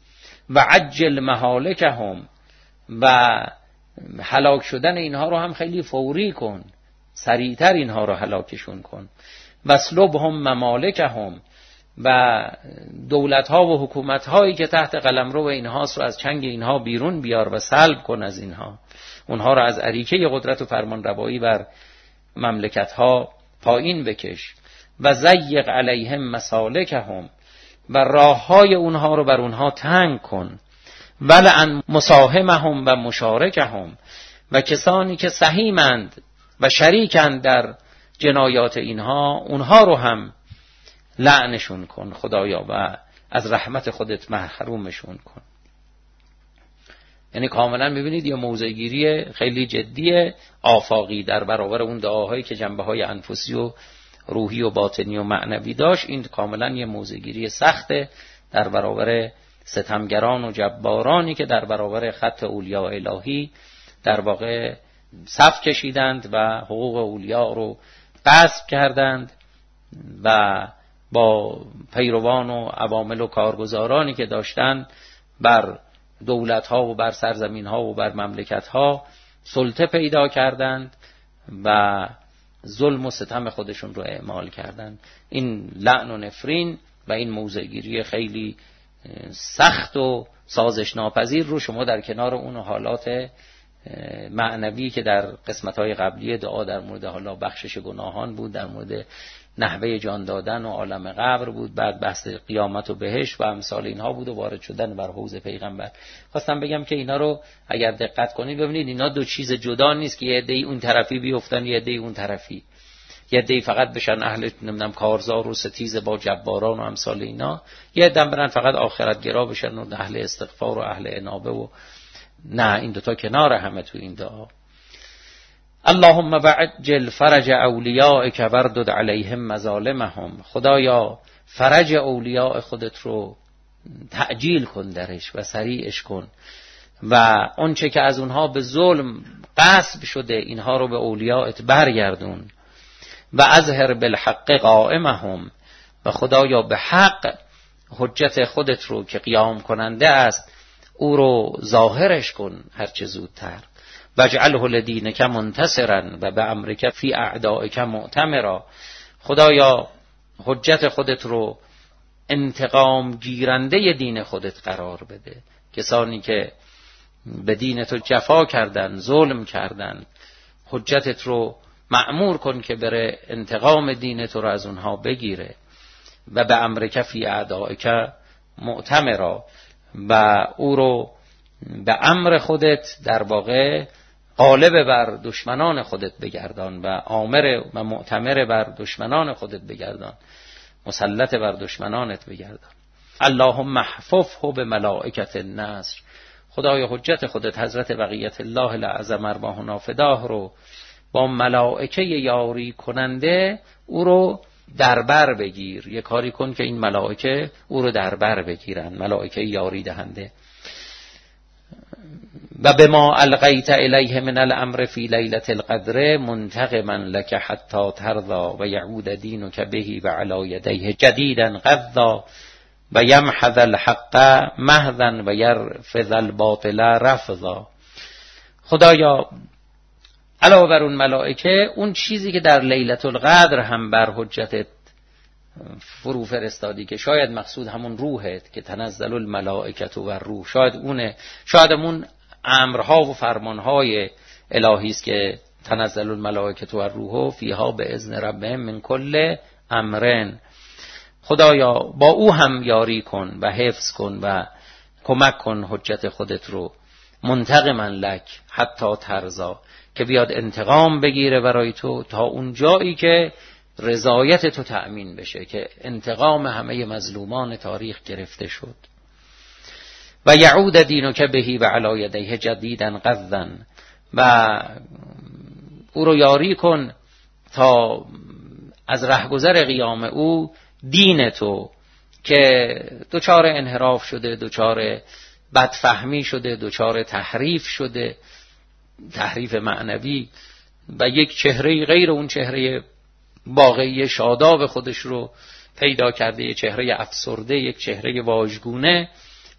و عجل مهالکهم، و هلاک شدن اینها رو هم خیلی فوری کن، سریعتر اینها رو هلاکشون کن. و سلبهم ممالکهم، و دولت‌ها و حکومت‌هایی که تحت قلمرو اینهاست رو از چنگ اینها بیرون بیار و سلب کن از اینها، اونها رو از اریکه قدرت و فرمانروایی بر مملکت‌ها پایین بکش. و ضیق علیهم مسالکهم، و راه‌های اونها رو بر اونها تنگ کن. ولعن مساهمهم و مشارکهم، و کسانی که سهیمند و شریکند در جنایات اینها، اونها رو هم لعنشون کن خدایا و از رحمت خودت محرومشون کن. یعنی کاملا میبینید یه موضع‌گیری خیلی جدی آفاقی در برابر اون دعاهایی که جنبه‌های انفسی و روحی و باطنی و معنوی داشت. این کاملا یه موضع‌گیری سخته در برابر ستمگران و جبارانی که در برابر خط اولیاء الهی در واقع صف کشیدند و حقوق اولیاء رو غصب کردند و با پیروان و عوامل و کارگزارانی که داشتند بر دولت‌ها و بر سرزمین‌ها و بر مملکت‌ها سلطه پیدا کردند و ظلم و ستم خودشون رو اعمال کردند. این لعن و نفرین و این موضع‌گیری خیلی سخت و سازش ناپذیر رو شما در کنار اون حالات معنوی که در قسمت‌های قبلی دعا در مورد حالا بخشش گناهان بود، در مورد نحوه جان دادن و عالم قبر بود، بعد بحث قیامت و بهشت و امثال اینها بود و وارد شدن بر حوض پیغمبر. خواستم بگم که اینا رو اگر دقت کنید ببینید اینا دو چیز جدا نیست که یه عده‌ای اون طرفی بیفتن یه عده‌ای اون طرفی، یه عده‌ای فقط بشن اهل نمیدونم کارزار و ستیز با جباران و امثال اینا، یه عده برن فقط آخرت گرا بشن و اهل استغفار و اهل انابه و نه، این دوتا کنار همه تو این دعا. اللهم وعجل فرج اولیائک وردد علیهم مظالمهم، خدایا فرج اولیاء خودت رو تعجیل کن درش و سریعش کن و اونچه که از اونها به ظلم غصب شده اینها رو به اولیاءت برگردون. و اظهر بالحق قائمهم، و خدایا به حق حجت خودت رو که قیام کننده است او رو ظاهرش کن هرچه زودتر. واجعله لدینک منتصرا و به امرک فی اعدائک معتمرا، خدایا حجت خودت رو انتقام گیرنده دین خودت قرار بده. کسانی که به دین تو جفا کردن، ظلم کردن، حجتت رو مأمور کن که بره انتقام دین تو رو از اونها بگیره. و به امرک فی اعدائک معتمرا، و او رو به امر خودت در واقع غالب بر دشمنان خودت بگردان و آمر و معتمر بر دشمنان خودت بگردان، مسلط بر دشمنانت بگردان. اللهم احفظه بملائکة النصر، خدای حجت خودت حضرت بقیت الله الاعظم ارواح نافداه رو با ملائکه یاری کننده او رو دربر بگیر. یه کاری کن که این ملائکه او رو دربر بگیرن، ملائکه یاری دهنده. و بما القیت الیه من الامر فی لیلة القدر منتقما لك حتی ترضا و یعود دینک بهی و علی یدیه جدیدا قضا و یمحذ الحق محضا و یرفض الباطل رفضا. خدایا علاوه بر اون ملائکه، اون چیزی که در لیلة القدر هم بر حجتت فرو فرستادی که شاید مقصود همون روحت که تنزل الملائکه و روح، شاید اونه، شاید همون امرها و فرمانهای الهی است که تنزل الملائکه و روح فیها به اذن ربهم من کل امرن. خدایا با او هم یاری کن و حفظ کن و کمک کن حجت خودت رو. منتقما لک حتی ترضا، که بیاد انتقام بگیره برای تو تا اون جایی که رضایت تو تأمین بشه، که انتقام همه مظلومان تاریخ گرفته شد. و یعود دینک بهی و علی یدیه جدیدا قضا، و او رو یاری کن تا از رهگذر قیام او دین تو که دچار انحراف شده، دچار بدفهمی شده، دچار تحریف شده، تحریف معنوی، و یک چهره غیر اون چهره واقعی شاداب خودش رو پیدا کرده، یک چهره افسرده، یک چهره واژگونه،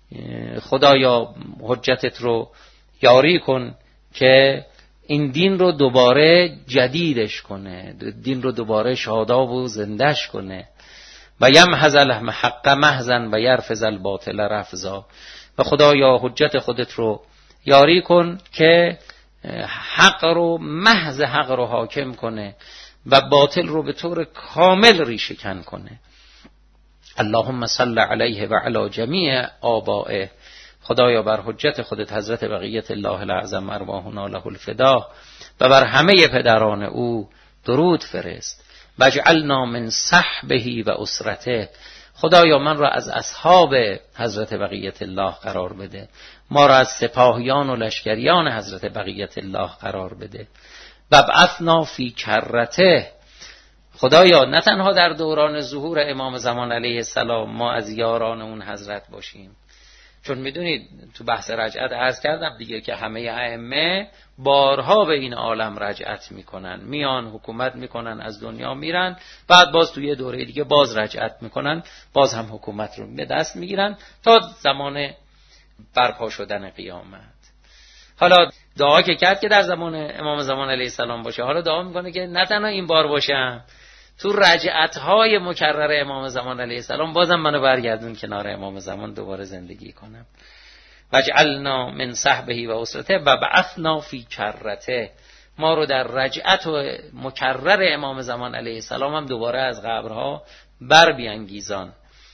خدایا حجتت رو یاری کن که این دین رو دوباره جدیدش کنه، دین رو دوباره شاداب و زندش کنه. و یمحض الحق محضا و یرفض الباطل رفضا. و خدایا حجت خودت رو یاری کن که حق رو محض حق رو حاکم کنه و باطل رو به طور کامل ریشه کن کنه. اللهم صل علیه و علی جمیع آبائه. خدایا بر حجت خودت حضرت بقیت الله الاعظم ارواحنا له الفدا و بر همه پدران او درود فرست. واجعلنا من صحبه و اسرته. خدایا من را از اصحاب حضرت بقیت الله قرار بده، ما را از سپاهیان و لشکریان حضرت بقیت الله قرار بده. و بعثنا فی کرته. خدایا نه تنها در دوران ظهور امام زمان علیه السلام ما از یاران اون حضرت باشیم، چون میدونید تو بحث رجعت عرض کردم دیگه که همه ائمه بارها به این عالم رجعت میکنن، میان حکومت میکنن، از دنیا میرن، بعد باز توی دوره دیگه باز رجعت میکنن، باز هم حکومت رو به دست میگیرن تا زمان برپا شدن قیامت. حالا دعا که کرد که در زمان امام زمان علیه السلام باشه، حالا دعا میکنه که نه تنها این بار باشم، تو رجعت‌های مکرر امام زمان علیه السلام بازم منو برگردون کنار امام زمان دوباره زندگی کنم. وجعلنا من صحبه و اسرته و بعثنا فی کرته. ما رو در رجعت و مکرر امام زمان علیه السلام هم دوباره از قبرها بر بیانگیزان.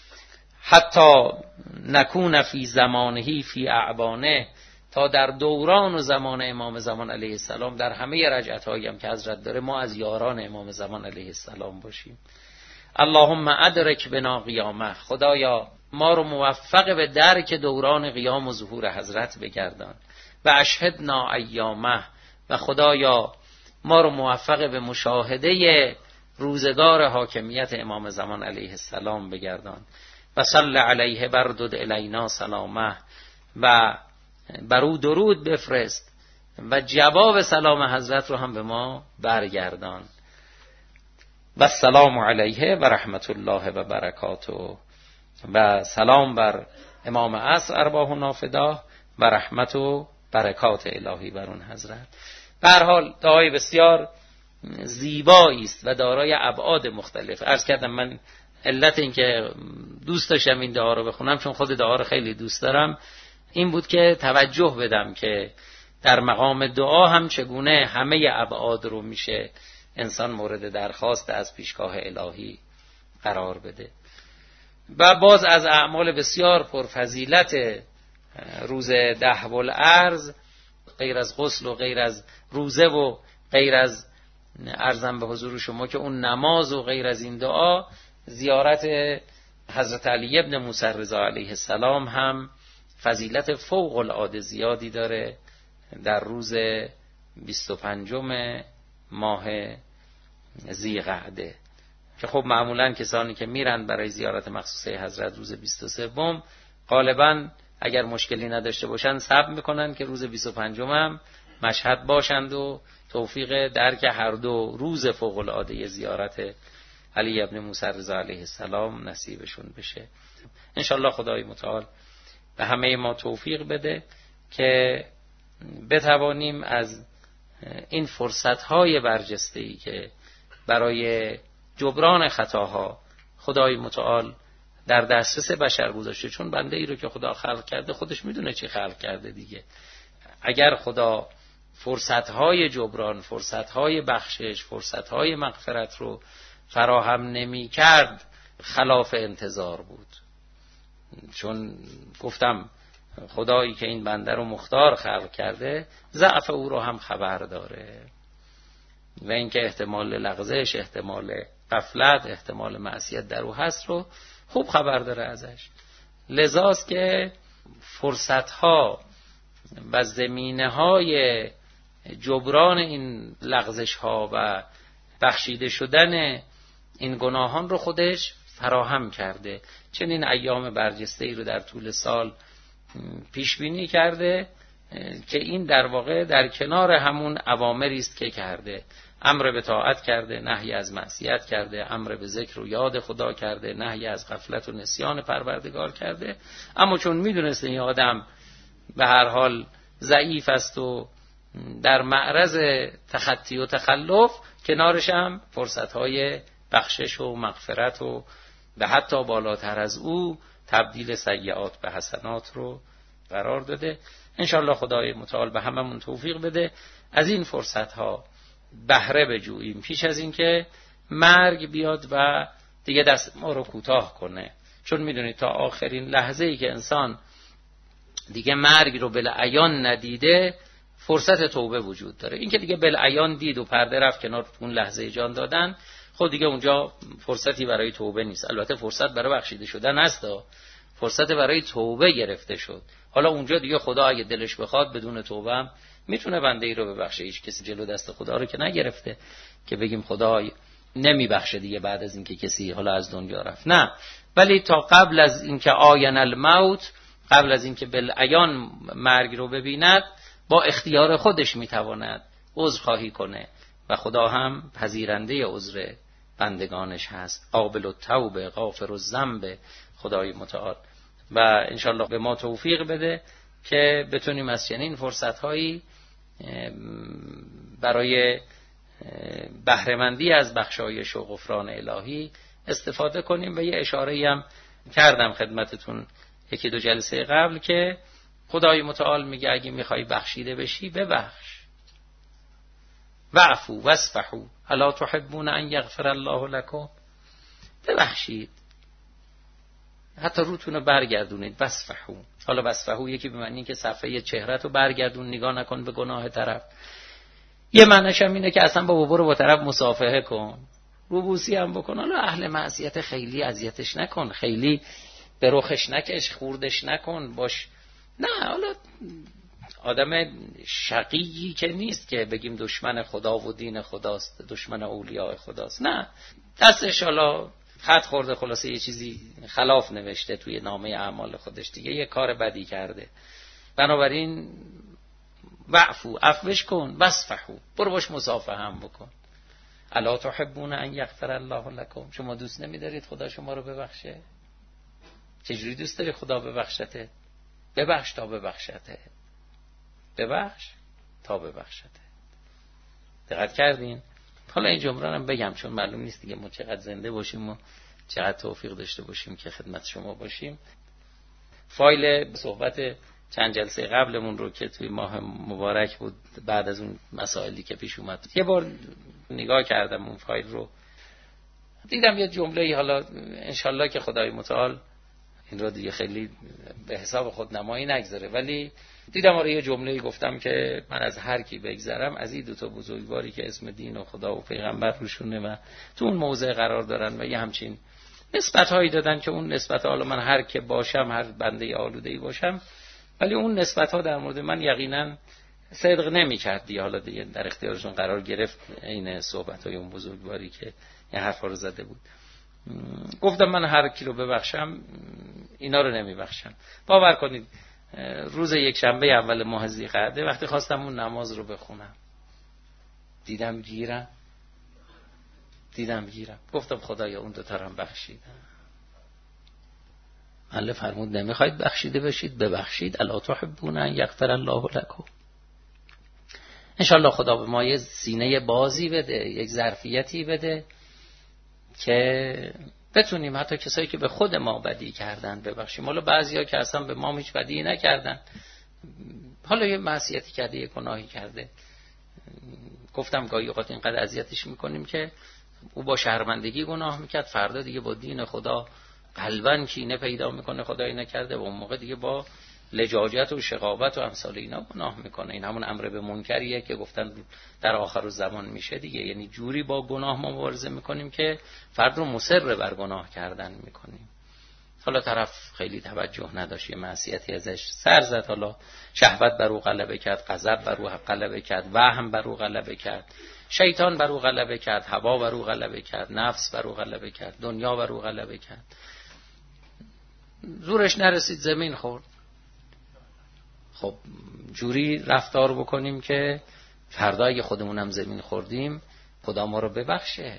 حتی نکون فی زمانهی فی اعبانه. تا در دوران و زمان امام زمان علیه السلام در همه رجعت‌هایی هم که حضرت داره ما از یاران امام زمان علیه السلام باشیم. اللهم ادرک بنا قیامه. خدایا ما رو موفق به درک دوران قیام و ظهور حضرت بگردان. و اشهدنا ایامه. و خدایا ما رو موفق به مشاهده روزگار حاکمیت امام زمان علیه السلام بگردان. و صل علیه بردد الینا سلامه. و برو درود بفرست و جواب سلام حضرت رو هم به ما برگردان. و السلام علیه و رحمت الله و برکاته. و سلام بر امام عصر ارواحنا فداه و رحمت و برکات الهی بر اون حضرت. به هر حال دعای بسیار زیبایی است و دارای ابعاد مختلف. عرض کردم من علت این که دوست داشتم این دعا رو بخونم، چون خود دعا رو خیلی دوست دارم، این بود که توجه بدم که در مقام دعا هم چگونه همه ابعاد رو میشه انسان مورد درخواست از پیشگاه الهی قرار بده. و باز از اعمال بسیار پرفضیلت روز دهر الارض، غیر از غسل و غیر از روزه و غیر از عرضم به حضور شما که اون نماز و غیر از این دعا، زیارت حضرت علی ابن موسی رضا علیه السلام هم فضیلت فوق العاده زیادی داره در روز بیست و پنجم ماه ذی‌قعده، که خب معمولا کسانی که میرن برای زیارت مخصوصه حضرت روز بیست و سوم غالبا اگر مشکلی نداشته باشن صبر میکنن که روز بیست و پنجم هم مشهد باشند و توفیق درک هر دو روز فوق العاده زیارت علی ابن موسی رضا علیه السلام نصیبشون بشه. انشالله خدای متعال به همه ما توفیق بده که بتوانیم از این فرصت‌های برجسته‌ای که برای جبران خطاها خدای متعال در دسترس بشر گذاشته، چون بنده ای رو که خدا خلق کرده خودش میدونه چی خلق کرده دیگه. اگر خدا فرصت‌های جبران، فرصت‌های بخشش، فرصت‌های مغفرت رو فراهم نمی کرد خلاف انتظار بود. چون گفتم خدایی که این بنده رو مختار خلق کرده ضعف او رو هم خبر داره و اینکه احتمال لغزش، احتمال غفلت، احتمال معصیت در او هست رو خوب خبر داره ازش. لذاست که فرصت‌ها و زمینه‌های جبران این لغزش‌ها و بخشیده شدن این گناهان رو خودش فراهم کرده. چنین ایام برجسته‌ای رو در طول سال پیش بینی کرده که این در واقع در کنار همون اوامری است که کرده. امر به طاعت کرده، نهی از معصیت کرده، امر به ذکر و یاد خدا کرده، نهی از غفلت و نسیان پروردگار کرده. اما چون میدونست این آدم به هر حال ضعیف است و در معرض تخطی و تخلف، کنارش هم فرصت‌های بخشش و مغفرت و به حتی بالاتر از او تبدیل سیئات به حسنات رو قرار داده. انشاءالله خدای متعال به هممون توفیق بده از این فرصت‌ها بهره بجوییم پیش از این که مرگ بیاد و دیگه دست ما رو کوتاه کنه. چون میدونید تا آخرین لحظه‌ای که انسان دیگه مرگ رو بالعیان ندیده فرصت توبه وجود داره. این که دیگه بالعیان دید و پرده رفت کنار، اون لحظه جان دادن، خود دیگه اونجا فرصتی برای توبه نیست. البته فرصت برای بخشیده شدن هست، فرصت برای توبه گرفته شد. حالا اونجا دیگه خدا اگه دلش بخواد بدون توبه هم میتونه بنده ای رو ببخشه. هیچ کسی جلو دست خدا رو که نگرفته که بگیم خدا نمیبخشه دیگه بعد از اینکه کسی حالا از دنیا رفت، نه. ولی تا قبل از اینکه آین الموت، قبل از اینکه بالعیان مرگ رو ببیند، با اختیار خودش میتواند عذرخواهی کنه و خدا هم پذیرنده عذر بندگانش هست. قابل التوبه غافر الذنب خدای متعال. و انشالله به ما توفیق بده که بتونیم از چنین فرصت‌هایی برای بهره‌مندی از بخشایش و غفران الهی استفاده کنیم. و یه اشاره‌ای هم کردم خدمتتون یکی دو جلسه قبل که خدای متعال میگه اگه میخوای بخشیده بشی ببخش. واعفوا واصفحوا الا تحبون ان یغفر الله لكم. ببخشید، حتی روتون رو برگردونید. واصفحوا، حالا واصفحوا یکی به معنی که صفحه چهرت رو برگردون، نگاه نکن به گناه طرف. یه معنیش هم اینه که اصلا با بابا رو با طرف مصافحه کن، روبوسی هم بکن. حالا اهل معصیت خیلی اذیتش نکن، خیلی به رخش نکش، خوردش نکن باش. نه، حالا آدم شقیی که نیست که بگیم دشمن خدا و دین خداست، دشمن اولیاء خداست. نه، دستش حالا خط خورده، خلاصه یه چیزی خلاف نوشته توی نامه اعمال خودش، دیگه یه کار بدی کرده. بنابراین وعفو، عفوش کن. واصفحوا، برو باش مصافحه هم بکن. الا تحبون ان یغفر الله لكم. شما دوست نمی‌دارید خدا شما رو ببخشه؟ چجوری دوست داری خدا ببخشته؟ ببخش تا ببخشته، ببخش تا ببخشته. دقت کردین؟ حالا این جمله رو بگم چون معلوم نیست دیگه ما چقدر زنده باشیم و چقدر توفیق داشته باشیم که خدمت شما باشیم. فایل صحبت چند جلسه قبلمون رو که توی ماه مبارک بود بعد از اون مسائلی که پیش اومد یه بار نگاه کردم اون فایل رو، دیدم یه جمله‌ای، حالا انشالله که خدای متعال این رو دیگه خیلی به حساب خود نمایی نگذاره، ولی دیدم آره یه جمله‌ای گفتم که من از هر کی بگذرم از این دو تا بزرگواری که اسم دین و خدا و پیغمبر روشونه و تو اون موضع قرار دارن و یه همچین نسبت‌هایی دادن که اون نسبت‌ها، حالا من هر که باشم، هر بنده آلوده‌ای باشم، ولی اون نسبت‌ها در مورد من یقینا صدق نمی‌کرد دیگه. حالا دیگه در اختیارشون قرار گرفت این صحبت‌های اون بزرگواری که این حرفا رو زده بود. گفتم من هر کی رو ببخشم اینا رو نمیبخشم. باور کنید روز یک شنبه اول ماه ذی‌قعده وقتی خواستم اون نماز رو بخونم دیدم گیرم دیدم گیرم گفتم خدایا اون دوتا رو هم بخشیدم. الله فرمود نمیخواید بخشیده بشید ببخشید. الا تحبون ان یغفر الله لكم. انشالله خدا به ما یه سینه بازی بده، یک ظرفیتی بده که بتونیم حتی کسایی که به خود ما بدی کردن ببخشیم. حالا بعضیا که اصلا به ما هیچ بدی نکردن، حالا یه معصیتی کرده، یه گناهی کرده، گفتم گاهی اوقات اینقدر اذیتش میکنیم که او با شرمندگی گناه میکرد، فردا دیگه با دین خدا قلباً کینه پیدا میکنه خدایی نکرده و اون موقع دیگه با لجاجت و شقاوت و امثال اینا گناه میکنه. این همون امر به منکریه که گفتن در آخر الزمان میشه دیگه، یعنی جوری با گناه ما مبارزه میکنیم که فرد رو مصر بر گناه کردن میکنیم. حالا طرف خیلی توجه نداشت، یه معصیتی ازش سر زد، حالا شهوت بر او غلبه کرد، غضب بر او غلبه کرد، وهم بر او غلبه کرد، شیطان بر او غلبه کرد، هوا بر او غلبه کرد، نفس بر او غلبه کرد، دنیا بر او غلبه کرد، زورش نرسید زمین خورد. خب جوری رفتار بکنیم که فردا اگه خودمونم زمین خوردیم خدا ما رو ببخشه.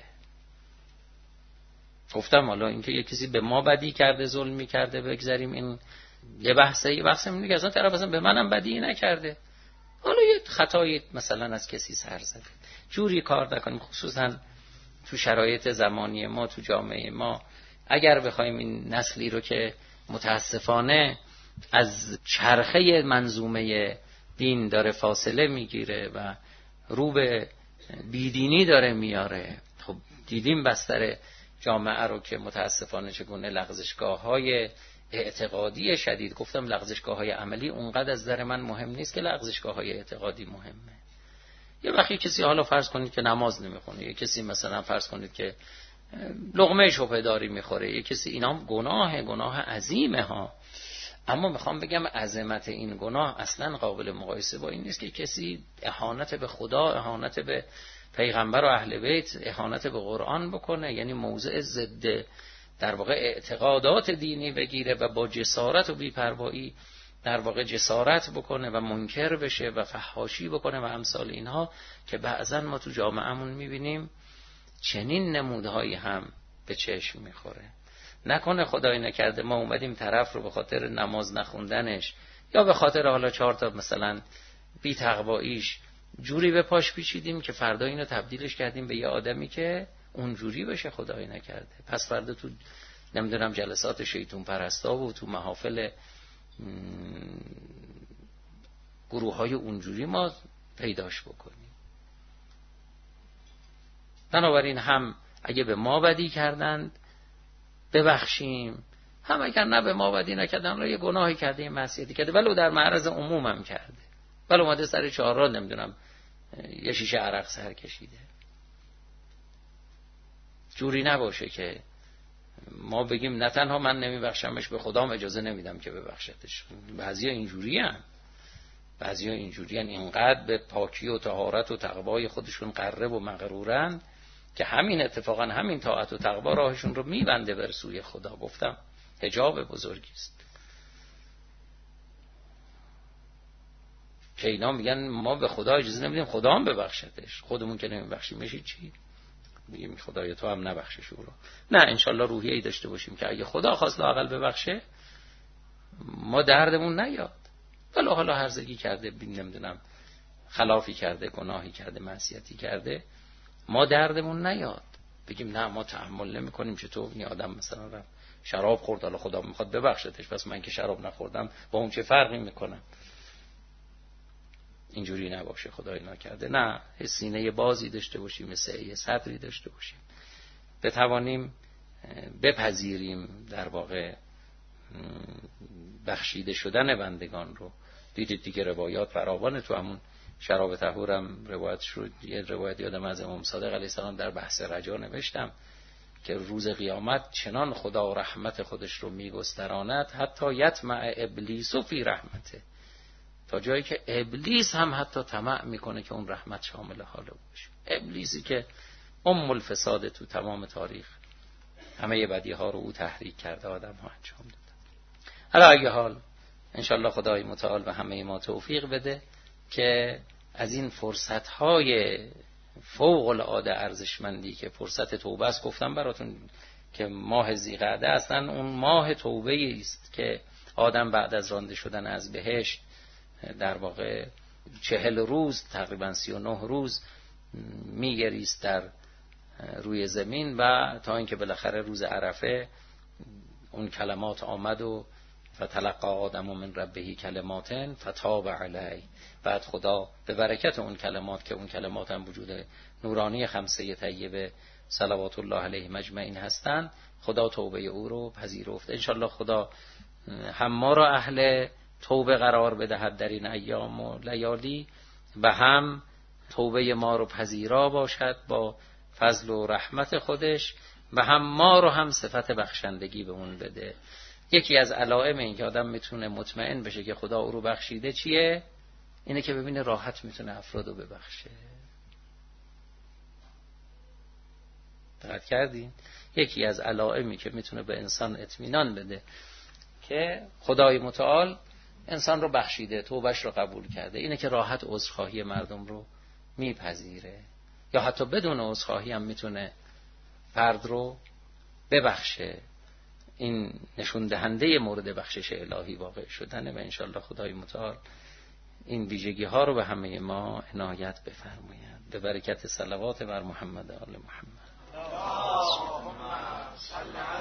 گفتم حالا اینکه یه کسی به ما بدی کرده، ظلمی کرده، بگذاریم این یه بحثه، یه بحثه میگه اصلا طرف اصلا به منم بدی نکرده، حالا یه خطایی مثلا از کسی سر زده، جوری کار نکنیم. خصوصا تو شرایط زمانی ما، تو جامعه ما، اگر بخوایم این نسلی رو که متاسفانه از چرخه منظومه دین داره فاصله میگیره و رو به بیدینی داره میاره، خب دیدیم بستر جامعه رو که متاسفانه چگونه لغزشگاه‌های اعتقادی شدید، گفتم لغزشگاه‌های عملی اونقدر از نظر من مهم نیست که لغزشگاه‌های اعتقادی مهمه. یه وقتی کسی حالا فرض کنید که نماز نمیخونه، یه کسی مثلا فرض کنید که لقمه شبه داری میخوره، یه کسی، اینا گناه گناه عظیمه ها. اما میخوام بگم عظمت این گناه اصلا قابل مقایسه با این نیست که کسی اهانت به خدا، اهانت به پیغمبر و اهل بیت، اهانت به قرآن بکنه، یعنی موضع ضد در واقع اعتقادات دینی بگیره و با جسارت و بی‌پروایی در واقع جسارت بکنه و منکر بشه و فحاشی بکنه و امثال اینها که بعضا ما تو جامعهمون میبینیم چنین نمودهایی هم به چشم میخوره. نکنه خدای نکرده ما اومدیم طرف رو به خاطر نماز نخوندنش یا به خاطر حالا چهار تا مثلا بی تقواییش جوری به پاش پیچیدیم که فردا اینو تبدیلش کردیم به یه آدمی که اونجوری بشه. خدای نکرده پس فردا تو نمیدونم جلسات شیطون پرستا و تو محافل گروه های اونجوری ما پیداش بکنیم. بنابراین هم اگه به ما بدی کردند ببخشیم، هم اگر نه به ما بدی نکردن یه گناهی کرده، یه معصیتی کرده، ولو در معرض عموم هم کرده، ولو اومده سر چهارراه نمیدونم یه شیشه عرق سر کشیده، جوری نباشه که ما بگیم نه تنها من نمیبخشمش، به خدام اجازه نمیدم که ببخشتش. بعضیا اینجوری هم بعضیا اینجوری هم اینقدر به پاکی و طهارت و تقوای خودشون قرب و مغرورن که همین اتفاقا همین طاعت و تقوا راهشون رو میبنده بر سوی خدا. گفتم حجاب بزرگی است که اینا میگن ما به خدا اجازه نمیدیم، خدا هم ببخشتش، خودمون که نمیبخشیم میشه چی؟ میگیم خدای تو هم نبخشش او رو. نه، انشالله روحیه‌ای داشته باشیم که اگه خدا خواست لااقل ببخشه ما دردمون نیاد، ولی حالا هرزگی کرده، نمیدونم خلافی کرده، گناهی کرده، معصیتی کرده، ما دردمون نیاد بگیم نه ما تحمل نمی کنیم. چطور این آدم مثلا شراب خورد، حالا خدا میخواد ببخشتش، پس من که شراب نخوردم با اون چه فرقی میکنم؟ اینجوری نباشه، خدای نکرده. نه، سینه بازی داشته باشیم، سعی صدری داشته باشیم، بتوانیم بپذیریم در واقع بخشیده شدن بندگان رو. دیدید دیگه روایات فراوانه، تو همون شراب طهورم روایت شد، یه روایت یادم از امام صادق علیه السلام در بحث رجا نوشتم که روز قیامت چنان خدا رحمت خودش رو میگستراند حتی یطمع ابلیس فی رحمته، تا جایی که ابلیس هم حتی طمع میکنه که اون رحمت شامل حال باشه. ابلیسی که ام الفساد تو تمام تاریخ، همه بدی ها رو او تحریک کرده، آدم ها انجام داده. حالا اگه حال انشالله خدای متعال و همه ما توفیق بده که از این فرصت های فوق العاده ارزشمندی که فرصت توبه است، گفتم براتون که ماه ذیقعده اصلا اون ماه توبه است که آدم بعد از رانده شدن از بهشت در واقع چهل روز تقریبا سی و نه روز میگریست در روی زمین و تا اینکه بالاخره روز عرفه اون کلمات آمد و فتلقى آدم من ربه کلمات فتاب علیه. بعد خدا به برکت اون کلمات که اون کلمات هم وجود نورانی خمسه طیبه صلوات الله علیه مجمعین هستند، خدا توبه او رو پذیرفت. انشالله خدا هم ما را اهل توبه قرار بدهد در این ایام و لیالی و هم توبه ما رو پذیرا باشد با فضل و رحمت خودش و هم ما رو هم صفت بخشندگی به اون بده. یکی از علائم این که آدم میتونه مطمئن بشه که خدا او رو بخشیده چیه؟ اینه که ببینه راحت میتونه افرادو ببخشه. دقت کردین؟ یکی از علائمی که میتونه به انسان اطمینان بده که خدای متعال انسان رو بخشیده، توبهش رو قبول کرده، اینه که راحت عذرخواهی مردم رو میپذیره. یا حتی بدون عذرخواهی هم میتونه فرد رو ببخشه. این نشون دهنده مورد بخشش الهی واقع شدنه و انشالله خدای متعال این ویژگی ها رو به همه ما عنایت بفرماید. به برکت صلوات بر محمد و آل محمد.